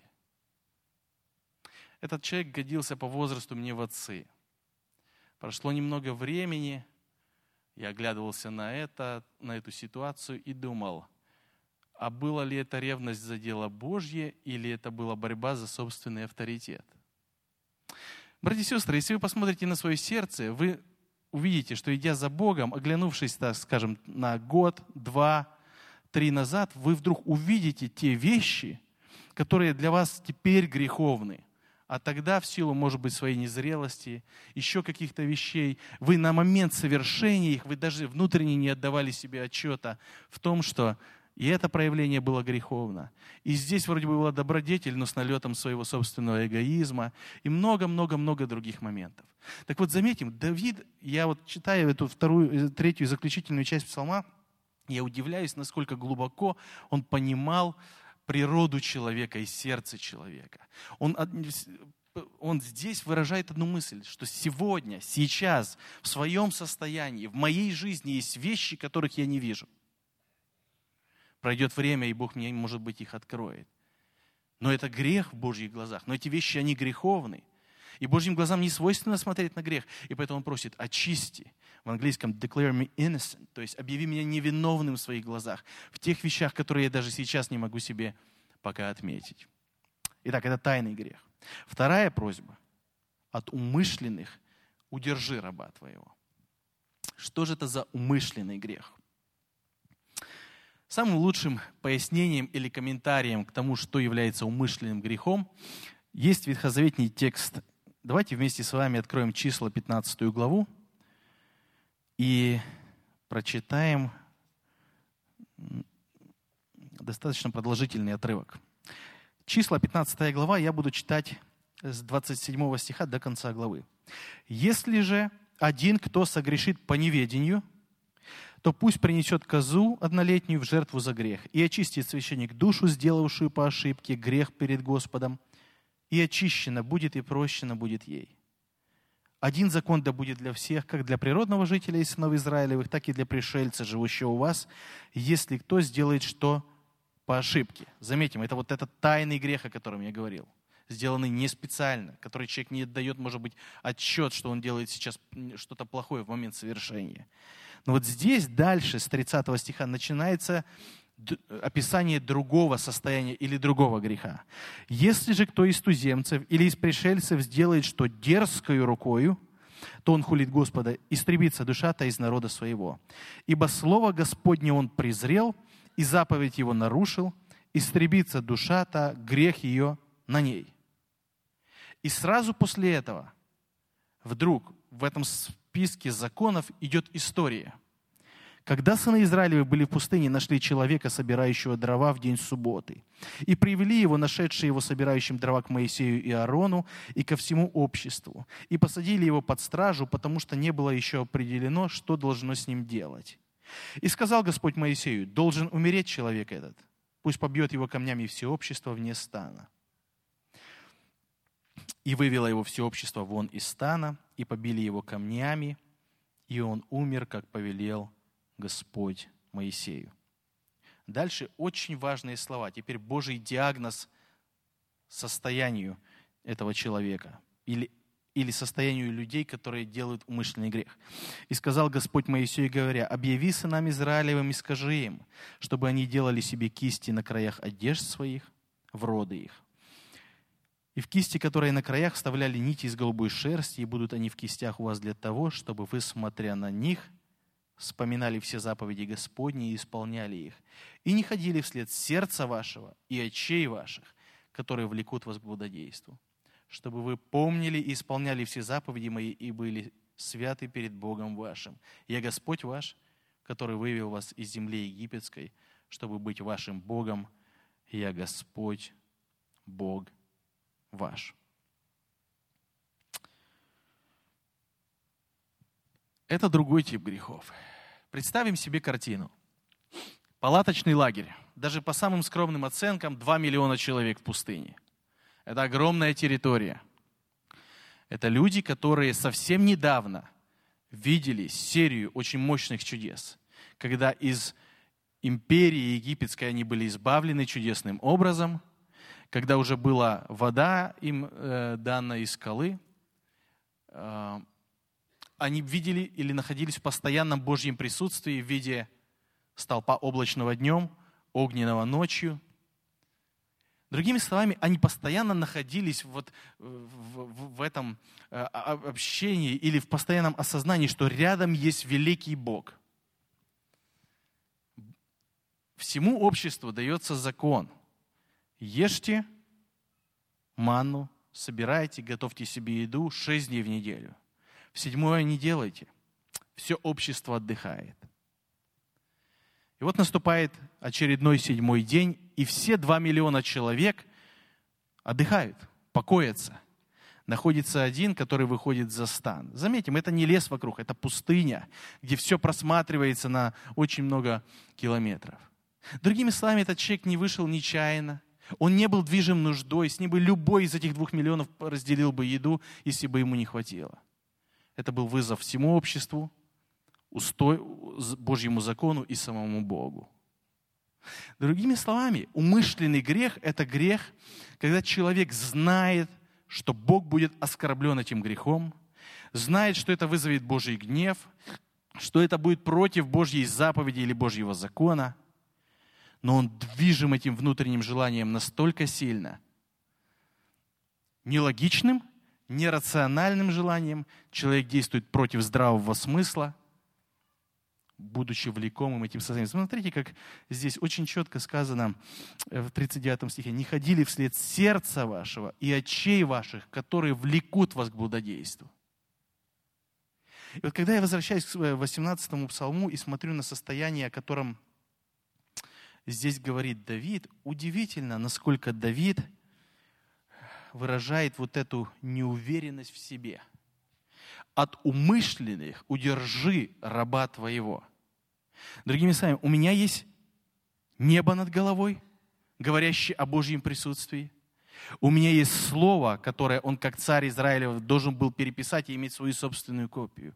Этот человек годился по возрасту мне в отцы. Прошло немного времени. Я оглядывался на это, на эту ситуацию и думал, а была ли это ревность за дело Божье, или это была борьба за собственный авторитет? Братья и сестры, если вы посмотрите на свое сердце, вы увидите, что идя за Богом, оглянувшись, так скажем, на год, два, три назад, вы вдруг увидите те вещи, которые для вас теперь греховны. А тогда в силу, может быть, своей незрелости, еще каких-то вещей, вы на момент совершения их, вы даже внутренне не отдавали себе отчета в том, что И это проявление было греховно. И здесь вроде бы была добродетель, но с налетом своего собственного эгоизма и много-много-много других моментов. Так вот, заметим, Давид, я вот читаю эту вторую, третью и заключительную часть Псалма, я удивляюсь, насколько глубоко он понимал природу человека и сердце человека. Он, он здесь выражает одну мысль, что сегодня, сейчас, в своем состоянии, в моей жизни есть вещи, которых я не вижу. Пройдет время, и Бог мне, может быть, их откроет. Но это грех в Божьих глазах. Но эти вещи, они греховны. И Божьим глазам не свойственно смотреть на грех. И поэтому он просит: очисти. В английском declare me innocent. То есть объяви меня невиновным в своих глазах. В тех вещах, которые я даже сейчас не могу себе пока отметить. Итак, это тайный грех. Вторая просьба: от умышленных удержи раба твоего. Что же это за умышленный грех? Самым лучшим пояснением или комментарием к тому, что является умышленным грехом, есть ветхозаветный текст. Давайте вместе с вами откроем Числа, пятнадцатую главу, и прочитаем достаточно продолжительный отрывок. Числа, пятнадцатая глава, я буду читать с двадцать седьмого стиха до конца главы. «Если же один, кто согрешит по неведению, то пусть принесет козу однолетнюю в жертву за грех, и очистит священник душу, сделавшую по ошибке грех перед Господом, и очищена будет, и прощена будет ей. Один закон да будет для всех, как для природного жителя из сынов Израилевых, так и для пришельца, живущего у вас, если кто сделает что по ошибке». Заметим, это вот этот тайный грех, о котором я говорил, сделанный не специально, который человек не отдает, может быть, отчет, что он делает сейчас что-то плохое в момент совершения. Но вот здесь дальше, с тридцатого стиха, начинается описание другого состояния или другого греха. «Если же кто из туземцев или из пришельцев сделает что дерзкою рукою, то он хулит Господа, истребится душа-то из народа своего. Ибо слово Господне он презрел, и заповедь его нарушил, истребится душа-то, грех ее на ней». И сразу после этого вдруг в этом списке законов идет история. Когда сыны Израилевы были в пустыне, нашли человека, собирающего дрова в день субботы, и привели его, нашедшие его собирающим дрова, к Моисею и Аарону и ко всему обществу, и посадили его под стражу, потому что не было еще определено, что должно с ним делать. И сказал Господь Моисею: должен умереть человек этот, пусть побьет его камнями все общество вне стана. И вывело его все общество вон из стана, и побили его камнями, и он умер, как повелел Господь Моисею. Дальше очень важные слова. Теперь Божий диагноз состоянию этого человека или, или состоянию людей, которые делают умышленный грех. «И сказал Господь Моисею, говоря: объяви сынам Израилевым и скажи им, чтобы они делали себе кисти на краях одежд своих, в роды их. И в кисти, которые на краях, вставляли нити из голубой шерсти, и будут они в кистях у вас для того, чтобы вы, смотря на них, вспоминали все заповеди Господни и исполняли их, и не ходили вслед сердца вашего и очей ваших, которые влекут вас к блудодейству, чтобы вы помнили и исполняли все заповеди мои и были святы перед Богом вашим. Я Господь ваш, который вывел вас из земли египетской, чтобы быть вашим Богом. Я Господь, Бог ваш». Это другой тип грехов. Представим себе картину. Палаточный лагерь. Даже по самым скромным оценкам два миллиона человек в пустыне. Это огромная территория. Это люди, которые совсем недавно видели серию очень мощных чудес. Когда из империи египетской они были избавлены чудесным образом, когда уже была вода им э, дана из скалы, э, они видели или находились в постоянном Божьем присутствии в виде столпа облачного днем, огненного ночью. Другими словами, они постоянно находились вот в, в, в этом общении или в постоянном осознании, что рядом есть великий Бог. Всему обществу дается закон. Ешьте манну, собирайте, готовьте себе еду шесть дней в неделю. В седьмое не делайте. Все общество отдыхает. И вот наступает очередной седьмой день, и все два миллиона человек отдыхают, покоятся. Находится один, который выходит за стан. Заметим, это не лес вокруг, это пустыня, где все просматривается на очень много километров. Другими словами, этот человек не вышел нечаянно, он не был движим нуждой, с ним бы любой из этих двух миллионов разделил бы еду, если бы ему не хватило. Это был вызов всему обществу, устой, Божьему закону и самому Богу. Другими словами, умышленный грех – это грех, когда человек знает, что Бог будет оскорблен этим грехом, знает, что это вызовет Божий гнев, что это будет против Божьей заповеди или Божьего закона, но он движим этим внутренним желанием настолько сильно, нелогичным, нерациональным желанием, человек действует против здравого смысла, будучи влекомым этим сознанием. Смотрите, как здесь очень четко сказано в тридцать девятом стихе. «Не ходили вслед сердца вашего и очей ваших, которые влекут вас к блудодейству». И вот когда я возвращаюсь к восемнадцатому псалму и смотрю на состояние, о котором здесь говорит Давид, удивительно, насколько Давид выражает вот эту неуверенность в себе. «От умышленных удержи раба твоего». Другими словами, у меня есть небо над головой, говорящее о Божьем присутствии. У меня есть слово, которое он, как царь Израилев, должен был переписать и иметь свою собственную копию.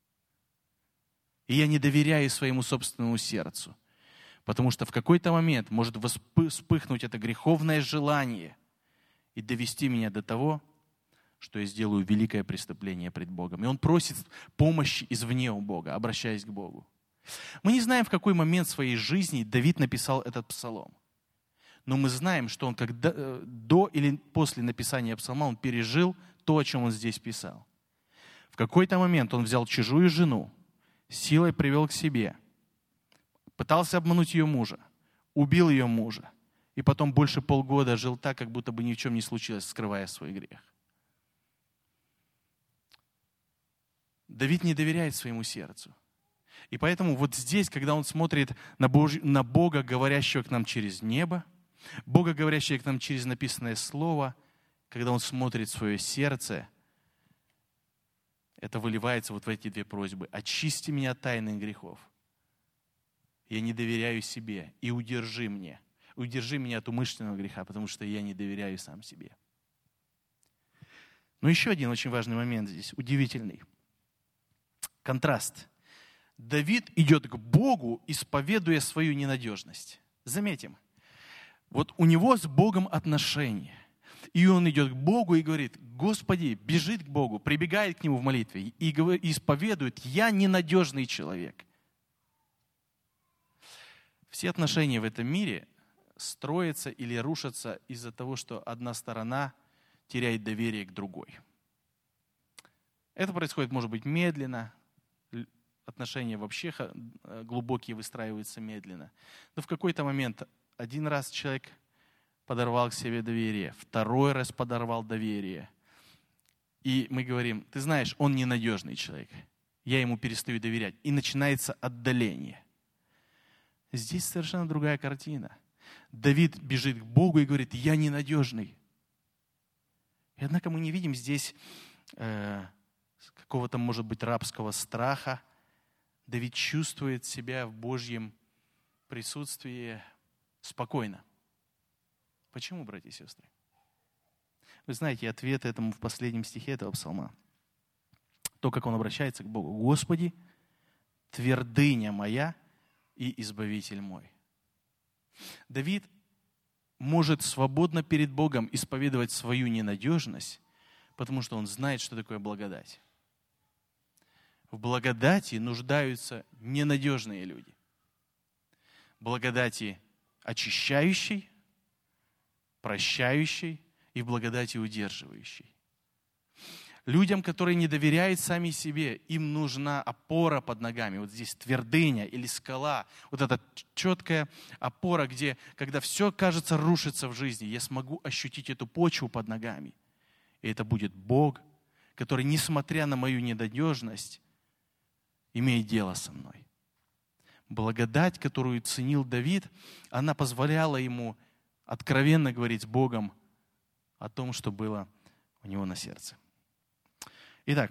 И я не доверяю своему собственному сердцу, потому что в какой-то момент может вспыхнуть это греховное желание и довести меня до того, что я сделаю великое преступление пред Богом. И он просит помощи извне у Бога, обращаясь к Богу. Мы не знаем, в какой момент своей жизни Давид написал этот псалом. Но мы знаем, что он когда, до или после написания псалма он пережил то, о чем он здесь писал. В какой-то момент он взял чужую жену, силой привел к себе, пытался обмануть ее мужа, убил ее мужа, и потом больше полгода жил так, как будто бы ни в чем не случилось, скрывая свой грех. Давид не доверяет своему сердцу. И поэтому вот здесь, когда он смотрит на, Божь... на Бога, говорящего к нам через небо, Бога, говорящего к нам через написанное слово, когда он смотрит в свое сердце, это выливается вот в эти две просьбы. «Очисти меня от тайных грехов. Я не доверяю себе. И удержи мне. Удержи меня от умышленного греха, потому что я не доверяю сам себе». Но еще один очень важный момент здесь, удивительный. Контраст. Давид идет к Богу, исповедуя свою ненадежность. Заметим, вот у него с Богом отношения. И он идет к Богу и говорит: «Господи», бежит к Богу, прибегает к Нему в молитве и исповедует: «Я ненадежный человек». Все отношения в этом мире строятся или рушатся из-за того, что одна сторона теряет доверие к другой. Это происходит, может быть, медленно, отношения вообще глубокие выстраиваются медленно. Но в какой-то момент один раз человек подорвал к себе доверие, второй раз подорвал доверие. И мы говорим: ты знаешь, он ненадежный человек, я ему перестаю доверять. И начинается отдаление. Здесь совершенно другая картина. Давид бежит к Богу и говорит: я ненадежный. И однако мы не видим здесь э, какого-то, может быть, рабского страха. Давид чувствует себя в Божьем присутствии спокойно. Почему, братья и сестры? Вы знаете ответ этому в последнем стихе этого псалма. То, как он обращается к Богу: «Господи, твердыня моя и избавитель мой». Давид может свободно перед Богом исповедовать свою ненадежность, потому что он знает, что такое благодать. В благодати нуждаются ненадежные люди. Благодати очищающей, прощающей и в благодати удерживающей. Людям, которые не доверяют сами себе, им нужна опора под ногами. Вот здесь твердыня или скала. Вот эта четкая опора, где, когда все, кажется, рушится в жизни, я смогу ощутить эту почву под ногами. И это будет Бог, который, несмотря на мою ненадежность, имеет дело со мной. благодать, которую ценил Давид, она позволяла ему откровенно говорить с Богом о том, что было у него на сердце. Итак,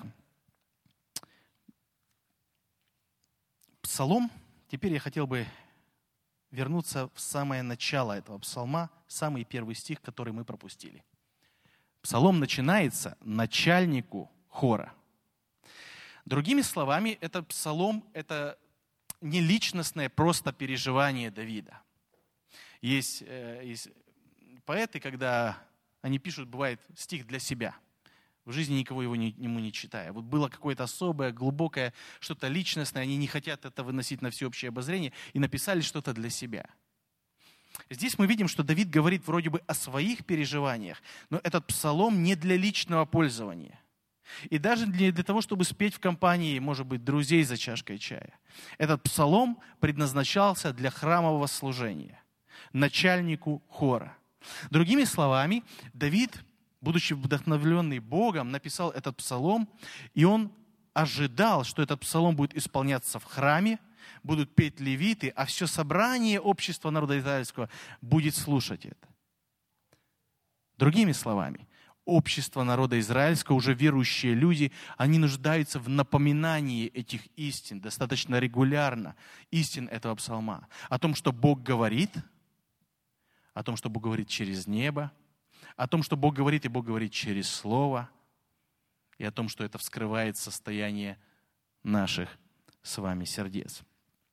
псалом. Теперь я хотел бы вернуться в самое начало этого псалма, самый первый стих, который мы пропустили. Псалом начинается начальнику хора. Другими словами, этот псалом – это не личностное просто переживание Давида. Есть, э, есть поэты, когда они пишут, бывает, стих для себя. В жизни никого его не, ему не читая. Вот было какое-то особое, глубокое, что-то личностное, они не хотят это выносить на всеобщее обозрение, и написали что-то для себя. Здесь мы видим, что Давид говорит вроде бы о своих переживаниях, но этот псалом не для личного пользования. И даже не для того, чтобы спеть в компании, может быть, друзей за чашкой чая. Этот псалом предназначался для храмового служения, начальнику хора. Другими словами, Давид, будучи вдохновленный Богом, написал этот псалом, и он ожидал, что этот псалом будет исполняться в храме, будут петь левиты, а все собрание общества народа израильского будет слушать это. Другими словами, общество народа израильского, уже верующие люди, они нуждаются в напоминании этих истин, достаточно регулярно, истин этого псалма. О том, что Бог говорит, о том, что Бог говорит через небо, о том, что Бог говорит, и Бог говорит через Слово, и о том, что это вскрывает состояние наших с вами сердец.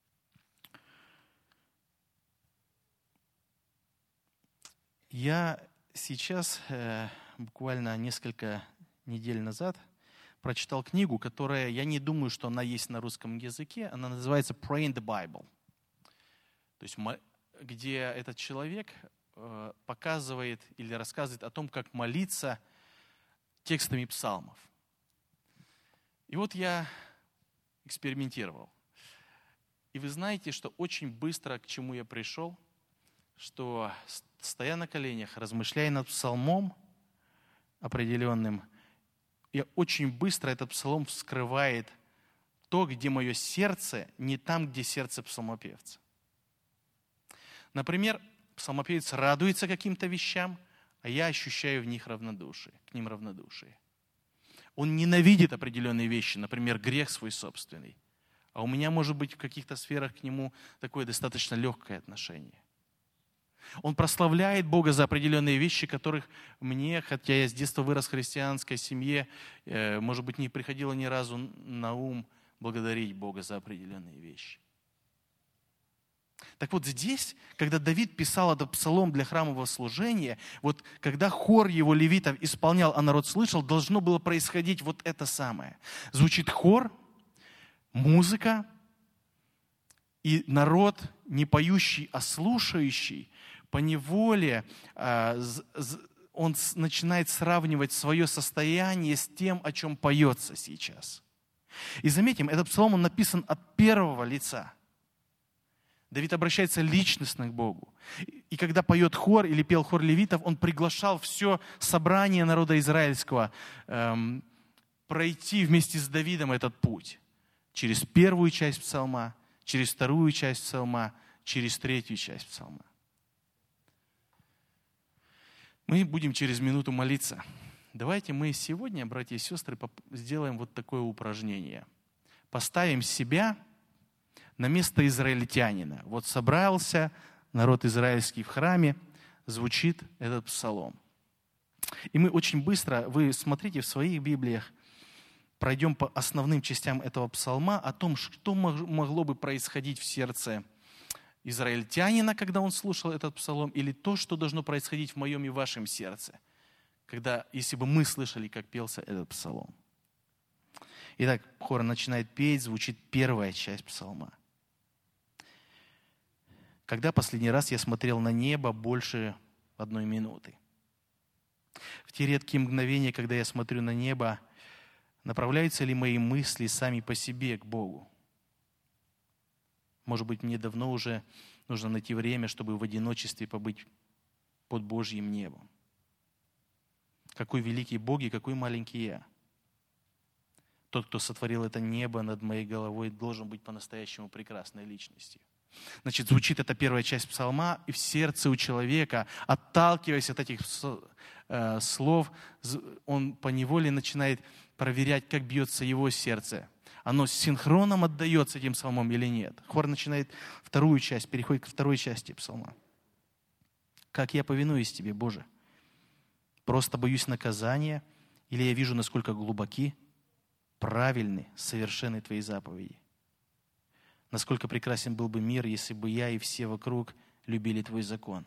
Я сейчас, э, буквально несколько недель назад, прочитал книгу, которая, я не думаю, что она есть на русском языке, она называется «Pray in the Bible», то есть где этот человек э, показывает или рассказывает о том, как молиться текстами псалмов. И вот я экспериментировал. И вы знаете, что очень быстро к чему я пришел, что стоя на коленях, размышляя над псалмом определенным, я очень быстро этот псалом вскрывает то, где мое сердце, не там, где сердце псалмопевца. Например, псалмопевец радуется каким-то вещам, а я ощущаю в них равнодушие, к ним равнодушие. Он ненавидит определенные вещи, например, грех свой собственный. А у меня, может быть, в каких-то сферах к нему такое достаточно легкое отношение. Он прославляет Бога за определенные вещи, которых мне, хотя я с детства вырос в христианской семье, может быть, не приходило ни разу на ум благодарить Бога за определенные вещи. Так вот здесь, когда Давид писал этот псалом для храмового служения, вот когда хор его левитов исполнял, а народ слышал, должно было происходить вот это самое. Звучит хор, музыка, и народ, не поющий, а слушающий, поневоле он начинает сравнивать свое состояние с тем, о чем поется сейчас. И заметим, этот псалом он написан от первого лица. Давид обращается личностно к Богу. И когда поет хор или пел хор левитов, он приглашал все собрание народа израильского эм, пройти вместе с Давидом этот путь. Через первую часть псалма, через вторую часть псалма, через третью часть псалма. Мы будем через минуту молиться. Давайте мы сегодня, братья и сестры, сделаем вот такое упражнение. Поставим себя на место израильтянина. Вот собрался народ израильский в храме, звучит этот псалом. И мы очень быстро, вы смотрите в своих Библиях, пройдем по основным частям этого псалма о том, что могло бы происходить в сердце израильтянина, когда он слушал этот псалом, или то, что должно происходить в моем и вашем сердце, когда, если бы мы слышали, как пелся этот псалом. Итак, хор начинает петь, звучит первая часть псалма. Когда последний раз я смотрел на небо больше одной минуты? В те редкие мгновения, когда я смотрю на небо, направляются ли мои мысли сами по себе к Богу? Может быть, мне давно уже нужно найти время, чтобы в одиночестве побыть под Божьим небом. Какой великий Бог и какой маленький я. Тот, кто сотворил это небо над моей головой, должен быть по-настоящему прекрасной личностью. Значит, звучит эта первая часть псалма, и в сердце у человека, отталкиваясь от этих э, слов, он поневоле начинает проверять, как бьется его сердце. Оно синхроном отдается этим псалмом или нет. Хор начинает вторую часть, переходит к второй части псалма. Как я повинуюсь Тебе, Боже? Просто боюсь наказания, или я вижу, насколько глубоки, правильны, совершенны Твои заповеди? Насколько прекрасен был бы мир, если бы я и все вокруг любили Твой закон?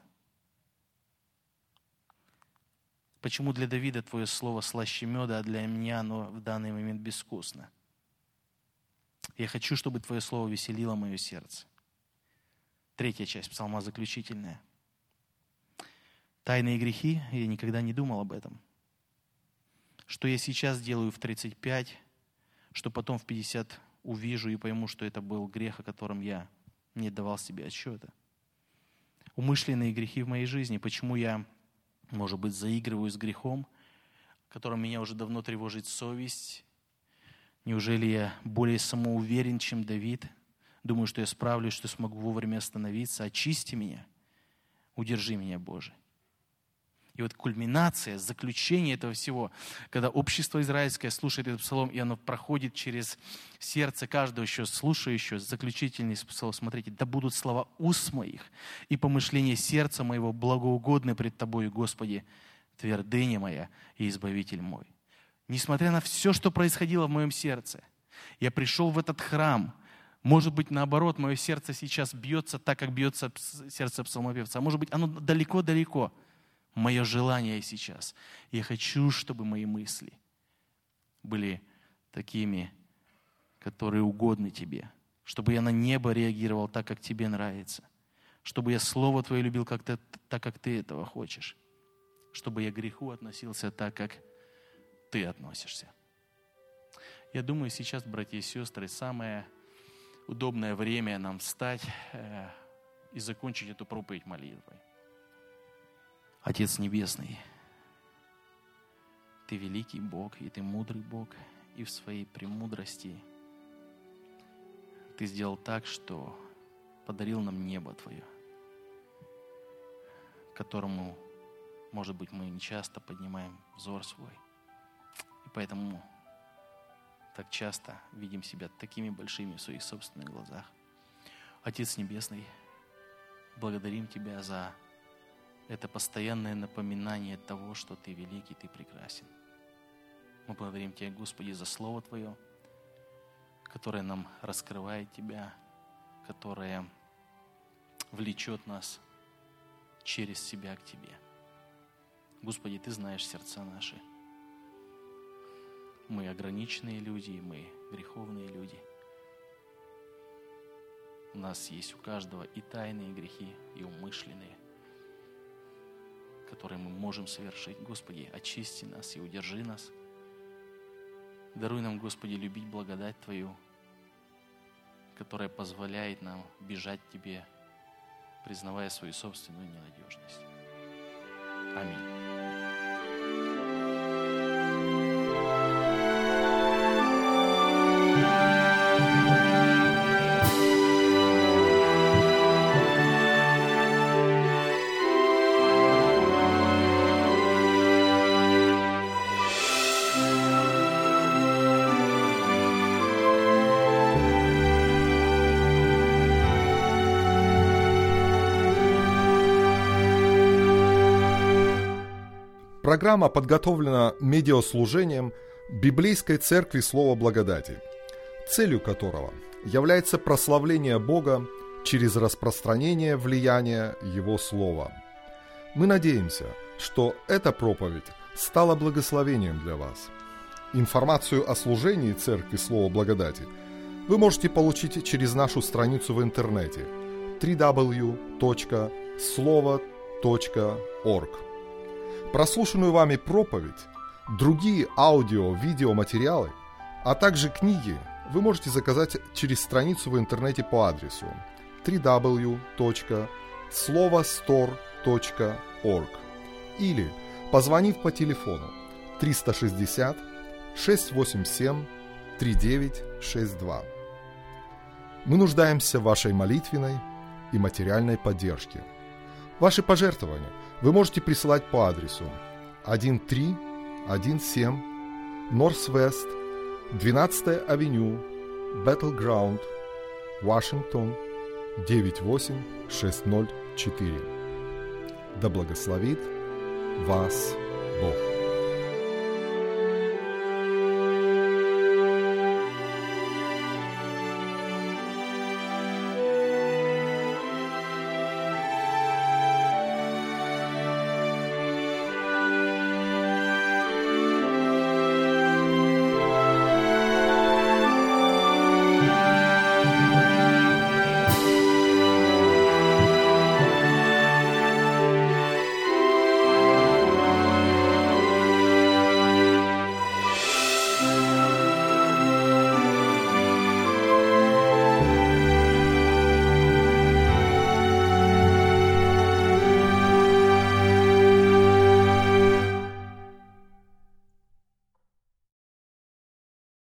Почему для Давида Твое слово слаще меда, а для меня оно в данный момент безвкусно? Я хочу, чтобы Твое слово веселило мое сердце. Третья часть псалма заключительная. Тайные грехи, я никогда не думал об этом. Что я сейчас делаю в тридцать пять, что потом в пятьдесят увижу и пойму, что это был грех, о котором я не давал себе отсчета. Умышленные грехи в моей жизни, почему я, может быть, заигрываю с грехом, которым меня уже давно тревожит совесть. Неужели я более самоуверен, чем Давид? Думаю, что я справлюсь, что смогу вовремя остановиться. Очисти меня, удержи меня, Боже. И вот кульминация, заключение этого всего, когда общество израильское слушает этот псалом, и оно проходит через сердце каждого еще слушающего, заключительный псалом, смотрите, да будут слова уст моих и помышления сердца моего благоугодны пред Тобою, Господи, твердыня моя и избавитель мой. Несмотря на все, что происходило в моем сердце, я пришел в этот храм. Может быть, наоборот, мое сердце сейчас бьется так, как бьется сердце псалмопевца. А может быть, оно далеко-далеко. Мое желание сейчас. Я хочу, чтобы мои мысли были такими, которые угодны Тебе. Чтобы я на небо реагировал так, как Тебе нравится. Чтобы я Слово Твое любил как ты, так, как Ты этого хочешь. Чтобы я к греху относился так, как Ты относишься. Я думаю, сейчас, братья и сестры, самое удобное время нам встать э, и закончить эту проповедь молитвой. Отец Небесный, Ты великий Бог, и Ты мудрый Бог, и в своей премудрости Ты сделал так, что подарил нам небо Твое, к которому, может быть, мы не часто поднимаем взор свой. И поэтому так часто видим себя такими большими в своих собственных глазах. Отец Небесный, благодарим Тебя за это постоянное напоминание того, что Ты великий, Ты прекрасен. Мы благодарим Тебя, Господи, за Слово Твое, которое нам раскрывает Тебя, которое влечет нас через себя к Тебе. Господи, Ты знаешь сердца наши. Мы ограниченные люди, мы греховные люди. У нас есть у каждого и тайные грехи, и умышленные, которые мы можем совершить. Господи, очисти нас и удержи нас. Даруй нам, Господи, любить благодать Твою, которая позволяет нам бежать Тебе, признавая свою собственную ненадежность. Аминь. Программа подготовлена медиаслужением Библейской Церкви Слова Благодати, целью которого является прославление Бога через распространение влияния Его Слова. Мы надеемся, что эта проповедь стала благословением для вас. Информацию о служении Церкви Слова Благодати вы можете получить через нашу страницу в интернете дабл ю дабл ю дабл ю точка слово точка орг. Прослушанную вами проповедь, другие аудио-видеоматериалы, а также книги вы можете заказать через страницу в интернете по адресу дабл ю дабл ю дабл ю точка слово стор точка орг или позвонив по телефону триста шестьдесят шестьсот восемьдесят семь три девять шесть два. Мы нуждаемся в вашей молитвенной и материальной поддержке. Ваши пожертвования вы можете присылать по адресу тысяча триста семь Норс-Вест, двенадцатая авеню, Battleground, Вашингтон, девять восемь шесть ноль четыре. Да благословит вас Бог.